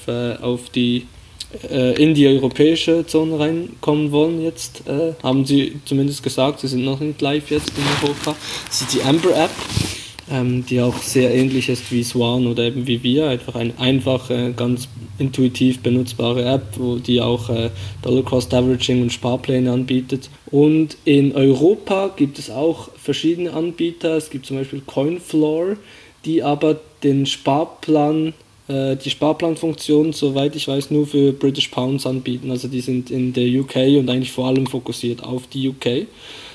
in die europäische Zone reinkommen wollen jetzt, haben sie zumindest gesagt, sie sind noch nicht live jetzt in Europa. Das ist die Amber App, die auch sehr ähnlich ist wie Swan oder eben wie wir, einfach eine einfache, ganz intuitiv benutzbare App, die auch Dollar Cost Averaging und Sparpläne anbietet. Und in Europa gibt es auch verschiedene Anbieter, es gibt zum Beispiel CoinFloor, die aber den die Sparplanfunktion, soweit ich weiß, nur für British Pounds anbieten. Also die sind in der UK und eigentlich vor allem fokussiert auf die UK.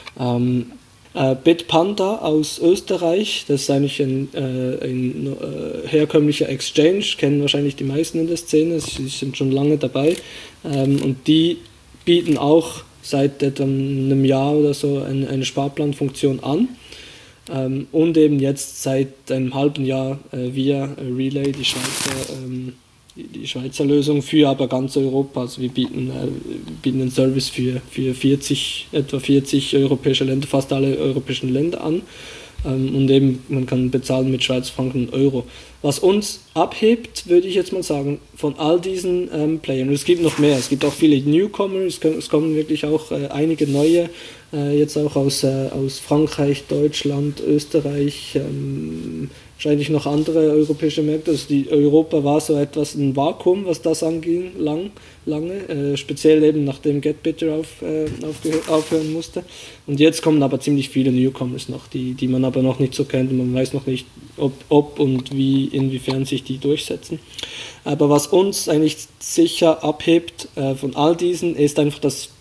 Bitpanda aus Österreich, das ist eigentlich ein herkömmlicher Exchange, kennen wahrscheinlich die meisten in der Szene, sie sind schon lange dabei. Und die bieten auch seit etwa einem Jahr oder so eine Sparplanfunktion an. Und eben jetzt seit einem halben Jahr via Relay, die Schweizer Lösung für aber ganz Europa. Also wir bieten einen Service für etwa 40 europäische Länder, fast alle europäischen Länder an. Und eben, man kann bezahlen mit Schweizer Franken und Euro. Was uns abhebt, würde ich jetzt mal sagen, von all diesen Playern, und es gibt noch mehr, es gibt auch viele Newcomer, es kommen wirklich auch einige neue, jetzt auch aus Frankreich, Deutschland, Österreich, wahrscheinlich noch andere europäische Märkte. Also Europa war so etwas ein Vakuum, was das anging, lange, speziell eben nachdem GetBitter aufhören musste. Und jetzt kommen aber ziemlich viele Newcomers noch, die man aber noch nicht so kennt, und man weiß noch nicht, ob und inwiefern sich die durchsetzen. Aber was uns eigentlich sicher abhebt von all diesen, ist einfach, dass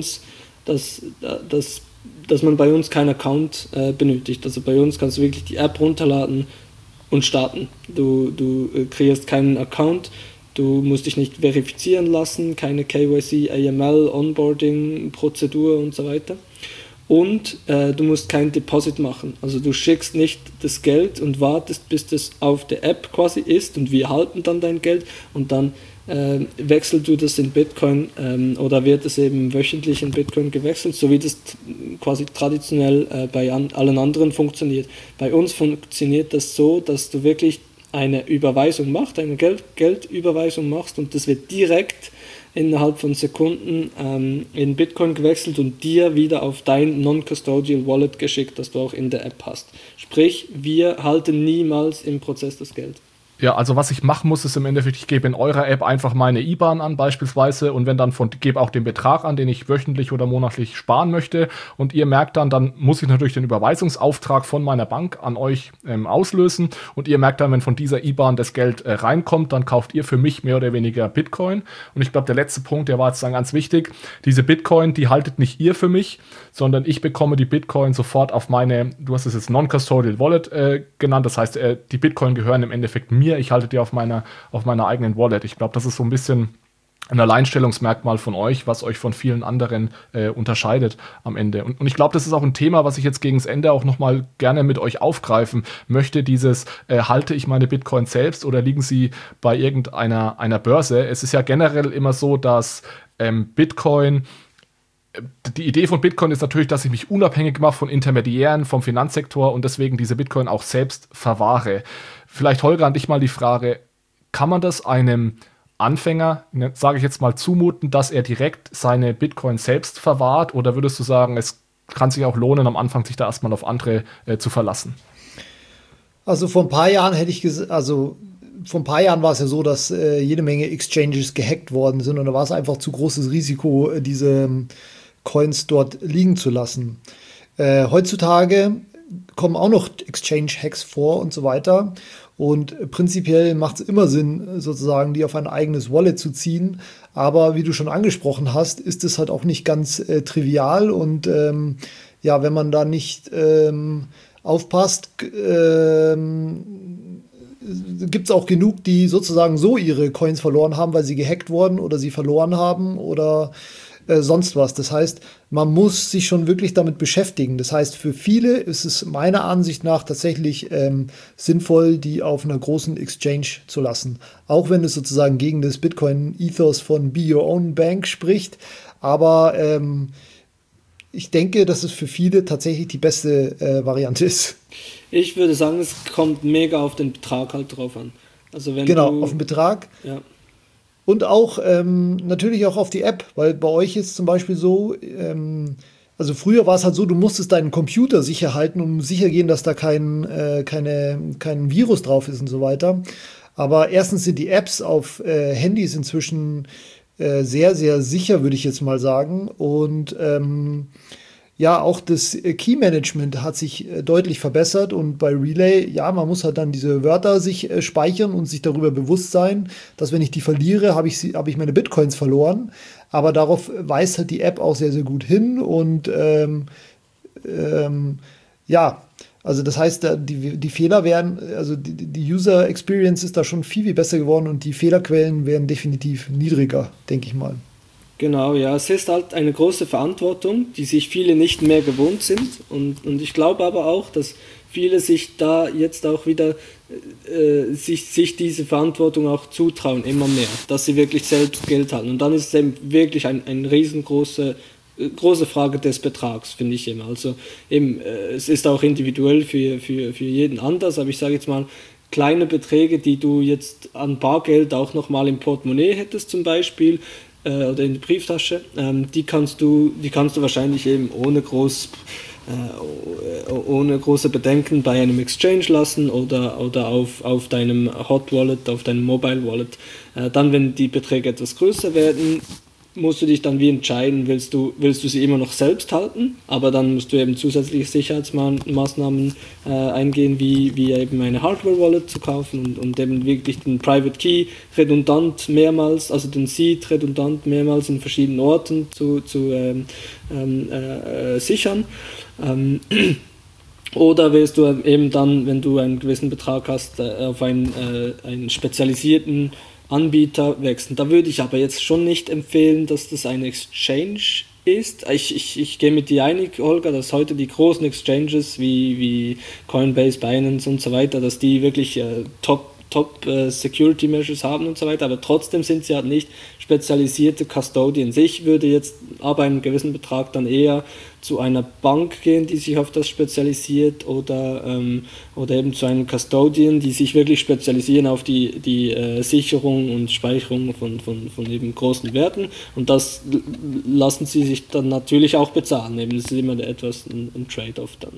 man bei uns keinen Account benötigt. Also bei uns kannst du wirklich die App runterladen und starten. Du kreierst keinen Account, du musst dich nicht verifizieren lassen, keine KYC, AML, Onboarding-Prozedur und so weiter. Und du musst kein Deposit machen. Also du schickst nicht das Geld und wartest, bis das auf der App quasi ist, und wir halten dann dein Geld, und dann wechselst du das in Bitcoin oder wird es eben wöchentlich in Bitcoin gewechselt, so wie das quasi traditionell bei allen anderen funktioniert. Bei uns funktioniert das so, dass du wirklich eine Überweisung machst, eine Geldüberweisung machst, und das wird direkt innerhalb von Sekunden in Bitcoin gewechselt und dir wieder auf dein Non-Custodial Wallet geschickt, das du auch in der App hast. Sprich, wir halten niemals im Prozess das Geld. Ja, also was ich machen muss, ist im Endeffekt, ich gebe in eurer App einfach meine IBAN an beispielsweise, und wenn dann gebe auch den Betrag an, den ich wöchentlich oder monatlich sparen möchte, und ihr merkt dann muss ich natürlich den Überweisungsauftrag von meiner Bank an euch auslösen, und ihr merkt dann, wenn von dieser IBAN das Geld reinkommt, dann kauft ihr für mich mehr oder weniger Bitcoin. Und ich glaube, der letzte Punkt, der war jetzt dann ganz wichtig, diese Bitcoin, die haltet nicht ihr für mich, sondern ich bekomme die Bitcoin sofort auf meine, du hast es jetzt Non-Custodial Wallet genannt, das heißt, die Bitcoin gehören im Endeffekt mir. Ich halte die auf meiner eigenen Wallet. Ich glaube, das ist so ein bisschen ein Alleinstellungsmerkmal von euch, was euch von vielen anderen unterscheidet am Ende. Und ich glaube, das ist auch ein Thema, was ich jetzt gegen das Ende auch nochmal gerne mit euch aufgreifen möchte. Dieses, halte ich meine Bitcoin selbst oder liegen sie bei einer Börse? Es ist ja generell immer so, dass Bitcoin... Die Idee von Bitcoin ist natürlich, dass ich mich unabhängig mache von Intermediären, vom Finanzsektor, und deswegen diese Bitcoin auch selbst verwahre. Vielleicht, Holger, an dich mal die Frage, kann man das einem Anfänger, sage ich jetzt mal, zumuten, dass er direkt seine Bitcoin selbst verwahrt, oder würdest du sagen, es kann sich auch lohnen, am Anfang sich da erstmal auf andere zu verlassen? Also vor ein paar Jahren vor ein paar Jahren war es ja so, dass jede Menge Exchanges gehackt worden sind, und da war es einfach zu großes Risiko, diese Coins dort liegen zu lassen. Heutzutage kommen auch noch Exchange-Hacks vor und so weiter, und prinzipiell macht es immer Sinn, sozusagen die auf ein eigenes Wallet zu ziehen, aber wie du schon angesprochen hast, ist es halt auch nicht ganz trivial, und ja, wenn man da nicht aufpasst, gibt es auch genug, die sozusagen so ihre Coins verloren haben, weil sie gehackt wurden oder sie verloren haben oder sonst was. Das heißt, man muss sich schon wirklich damit beschäftigen. Das heißt, für viele ist es meiner Ansicht nach tatsächlich sinnvoll, die auf einer großen Exchange zu lassen. Auch wenn es sozusagen gegen das Bitcoin-Ethos von Be Your Own Bank spricht. Aber ich denke, dass es für viele tatsächlich die beste Variante ist. Ich würde sagen, es kommt mega auf den Betrag halt drauf an. Also wenn auf den Betrag. Ja. Und auch natürlich auch auf die App, weil bei euch ist zum Beispiel so, also früher war es halt so, du musstest deinen Computer sicher halten, um sicher gehen, dass da kein Virus drauf ist und so weiter. Aber erstens sind die Apps auf Handys inzwischen sehr, sehr sicher, würde ich jetzt mal sagen. Und ja, auch das Key-Management hat sich deutlich verbessert, und bei Relay, ja, man muss halt dann diese Wörter sich speichern und sich darüber bewusst sein, dass wenn ich die verliere, habe ich meine Bitcoins verloren. Aber darauf weist halt die App auch sehr, sehr gut hin, und ja, also das heißt, die Fehler werden, also die User Experience ist da schon viel, viel besser geworden, und die Fehlerquellen werden definitiv niedriger, denke ich mal. Genau, ja, es ist halt eine große Verantwortung, die sich viele nicht mehr gewohnt sind und ich glaube aber auch, dass viele sich da jetzt auch wieder sich diese Verantwortung auch zutrauen, immer mehr, dass sie wirklich selbst Geld haben. Und dann ist es eben wirklich eine riesengroße große Frage des Betrags, finde ich immer. Also eben, es ist auch individuell für jeden anders, aber ich sage jetzt mal, kleine Beträge, die du jetzt an Bargeld auch nochmal im Portemonnaie hättest zum Beispiel, oder in der Brieftasche, die kannst du wahrscheinlich eben ohne große Bedenken bei einem Exchange lassen oder auf deinem Hot Wallet, auf deinem Mobile Wallet. Dann, wenn die Beträge etwas größer werden, musst du dich dann wie entscheiden, willst du sie immer noch selbst halten, aber dann musst du eben zusätzliche Sicherheitsmaßnahmen eingehen, wie eben eine Hardware-Wallet zu kaufen und eben wirklich den Private Key redundant mehrmals, also den Seed redundant mehrmals in verschiedenen Orten zu sichern. Oder willst du eben dann, wenn du einen gewissen Betrag hast, auf einen spezialisierten Anbieter wechseln. Da würde ich aber jetzt schon nicht empfehlen, dass das ein Exchange ist. Ich gehe mit dir einig, Holger, dass heute die großen Exchanges wie Coinbase, Binance und so weiter, dass die wirklich Top Security Measures haben und so weiter, aber trotzdem sind sie halt nicht spezialisierte Custodians. Ich würde jetzt aber einen gewissen Betrag dann eher zu einer Bank gehen, die sich auf das spezialisiert oder eben zu einem Custodian, die sich wirklich spezialisieren auf die Sicherung und Speicherung von eben großen Werten, und das lassen sie sich dann natürlich auch bezahlen. Eben, das ist immer etwas ein Trade-off dann.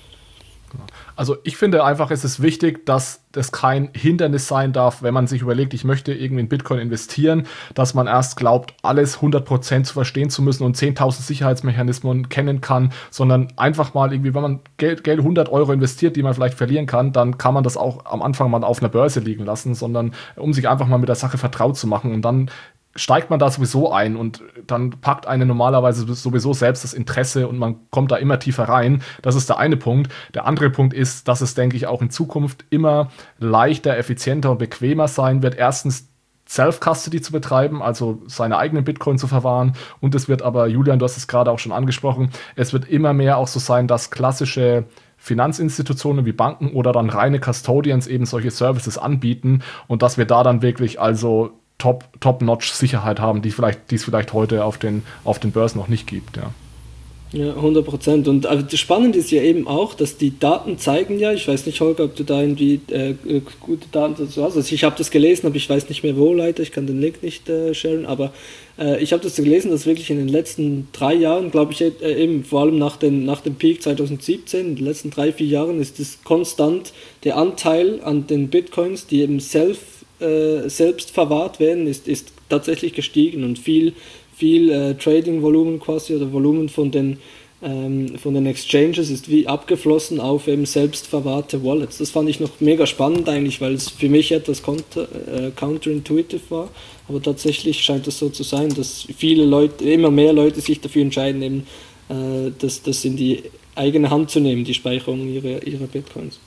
Also ich finde einfach, es ist wichtig, dass das kein Hindernis sein darf, wenn man sich überlegt, ich möchte irgendwie in Bitcoin investieren, dass man erst glaubt, alles 100% zu verstehen zu müssen und 10.000 Sicherheitsmechanismen kennen kann, sondern einfach mal irgendwie, wenn man Geld 100 Euro investiert, die man vielleicht verlieren kann, dann kann man das auch am Anfang mal auf einer Börse liegen lassen, sondern um sich einfach mal mit der Sache vertraut zu machen, und dann steigt man da sowieso ein und dann packt einen normalerweise sowieso selbst das Interesse und man kommt da immer tiefer rein. Das ist der eine Punkt. Der andere Punkt ist, dass es, denke ich, auch in Zukunft immer leichter, effizienter und bequemer sein wird, erstens Self-Custody zu betreiben, also seine eigenen Bitcoin zu verwahren, und es wird aber, Julian, du hast es gerade auch schon angesprochen, es wird immer mehr auch so sein, dass klassische Finanzinstitutionen wie Banken oder dann reine Custodians eben solche Services anbieten und dass wir da dann wirklich also Top-Notch-Sicherheit haben, die es vielleicht heute auf den Börsen noch nicht gibt, ja. Ja, 100%. Und das Spannende ist ja eben auch, dass die Daten zeigen ja, ich weiß nicht, Holger, ob du da irgendwie gute Daten dazu hast. Also ich habe das gelesen, aber ich weiß nicht mehr wo, leider, ich kann den Link nicht sharen, aber ich habe das gelesen, dass wirklich in den letzten 3 Jahren, glaube ich, eben vor allem nach dem Peak 2017, in den letzten 3-4 Jahren ist es konstant der Anteil an den Bitcoins, die eben selbst verwahrt werden, ist tatsächlich gestiegen, und viel Trading-Volumen quasi oder Volumen von den Exchanges ist wie abgeflossen auf eben selbst verwahrte Wallets. Das fand ich noch mega spannend eigentlich, weil es für mich etwas counterintuitive war, aber tatsächlich scheint es so zu sein, dass immer mehr Leute sich dafür entscheiden, eben das in die eigene Hand zu nehmen, die Speicherung ihrer Bitcoins.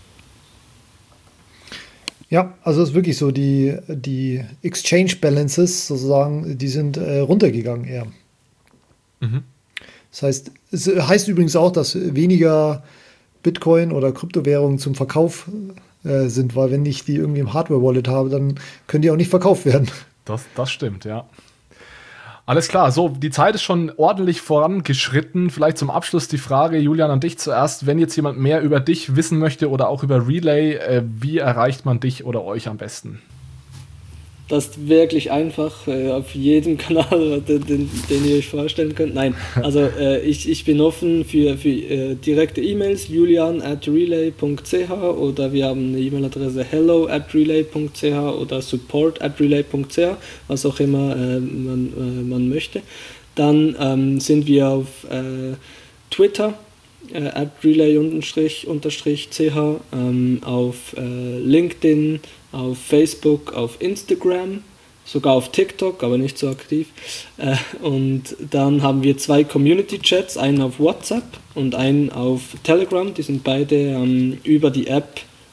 Ja, also es ist wirklich so, die Exchange Balances sozusagen, die sind runtergegangen eher. Mhm. Das heißt, es heißt übrigens auch, dass weniger Bitcoin oder Kryptowährungen zum Verkauf sind, weil wenn ich die irgendwie im Hardware-Wallet habe, dann können die auch nicht verkauft werden. Das stimmt, ja. Alles klar, so, die Zeit ist schon ordentlich vorangeschritten. Vielleicht zum Abschluss die Frage, Julian, an dich zuerst. Wenn jetzt jemand mehr über dich wissen möchte oder auch über Relay, wie erreicht man dich oder euch am besten? Das ist wirklich einfach, auf jedem Kanal, den ihr euch vorstellen könnt. Nein, also ich bin offen für direkte E-Mails, julian@relay.ch, oder wir haben eine E-Mail-Adresse hello@relay.ch oder support@relay.ch, was auch immer man möchte. Dann sind wir auf Twitter, @relay_ch, auf LinkedIn, auf Facebook, auf Instagram, sogar auf TikTok, aber nicht so aktiv. Und dann haben wir 2 Community-Chats, einen auf WhatsApp und einen auf Telegram. Die sind beide über die App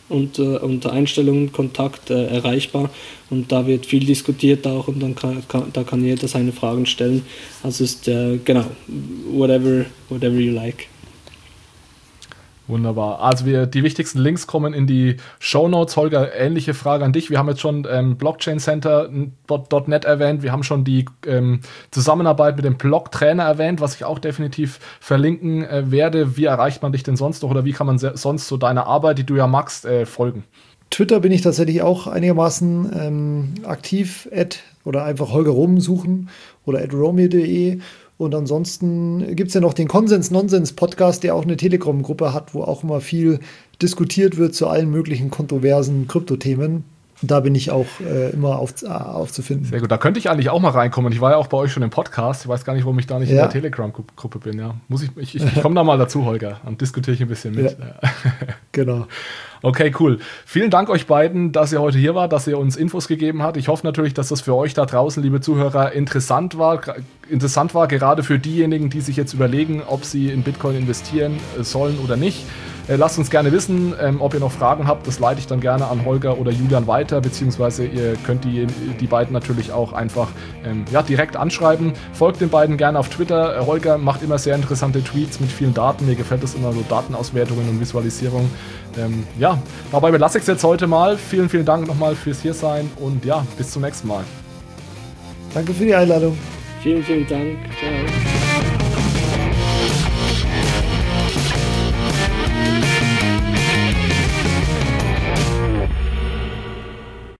und unter Einstellungen Kontakt erreichbar. Und da wird viel diskutiert auch und dann kann jeder seine Fragen stellen. Also ist genau, whatever you like. Wunderbar. Also die wichtigsten Links kommen in die Shownotes. Holger, ähnliche Frage an dich. Wir haben jetzt schon Blockchain Center.net erwähnt. Wir haben schon die Zusammenarbeit mit dem Blog-Trainer erwähnt, was ich auch definitiv verlinken werde. Wie erreicht man dich denn sonst noch oder wie kann man sonst so deiner Arbeit, die du ja magst, folgen? Twitter bin ich tatsächlich auch einigermaßen aktiv. Oder einfach Holger Rum suchen oder @romeo.de. Und ansonsten gibt es ja noch den Konsens-Nonsens-Podcast, der auch eine Telegram-Gruppe hat, wo auch immer viel diskutiert wird zu allen möglichen kontroversen Kryptothemen. Da bin ich auch immer aufzufinden. Sehr gut, da könnte ich eigentlich auch mal reinkommen. Ich war ja auch bei euch schon im Podcast. Ich weiß gar nicht, warum ich da nicht in der Telegram-Gruppe bin. Ja, ich komme da mal dazu, Holger, und diskutiere ich ein bisschen mit. Ja. Genau. Okay, cool. Vielen Dank euch beiden, dass ihr heute hier wart, dass ihr uns Infos gegeben habt. Ich hoffe natürlich, dass das für euch da draußen, liebe Zuhörer, interessant war, gerade für diejenigen, die sich jetzt überlegen, ob sie in Bitcoin investieren sollen oder nicht. Lasst uns gerne wissen, ob ihr noch Fragen habt. Das leite ich dann gerne an Holger oder Julian weiter, beziehungsweise ihr könnt die beiden natürlich auch einfach direkt anschreiben. Folgt den beiden gerne auf Twitter. Holger macht immer sehr interessante Tweets mit vielen Daten. Mir gefällt das immer so, Datenauswertungen und Visualisierung. Dabei belasse ich es jetzt heute mal. Vielen, vielen Dank nochmal fürs Hiersein und bis zum nächsten Mal. Danke für die Einladung. Vielen, vielen Dank. Ciao.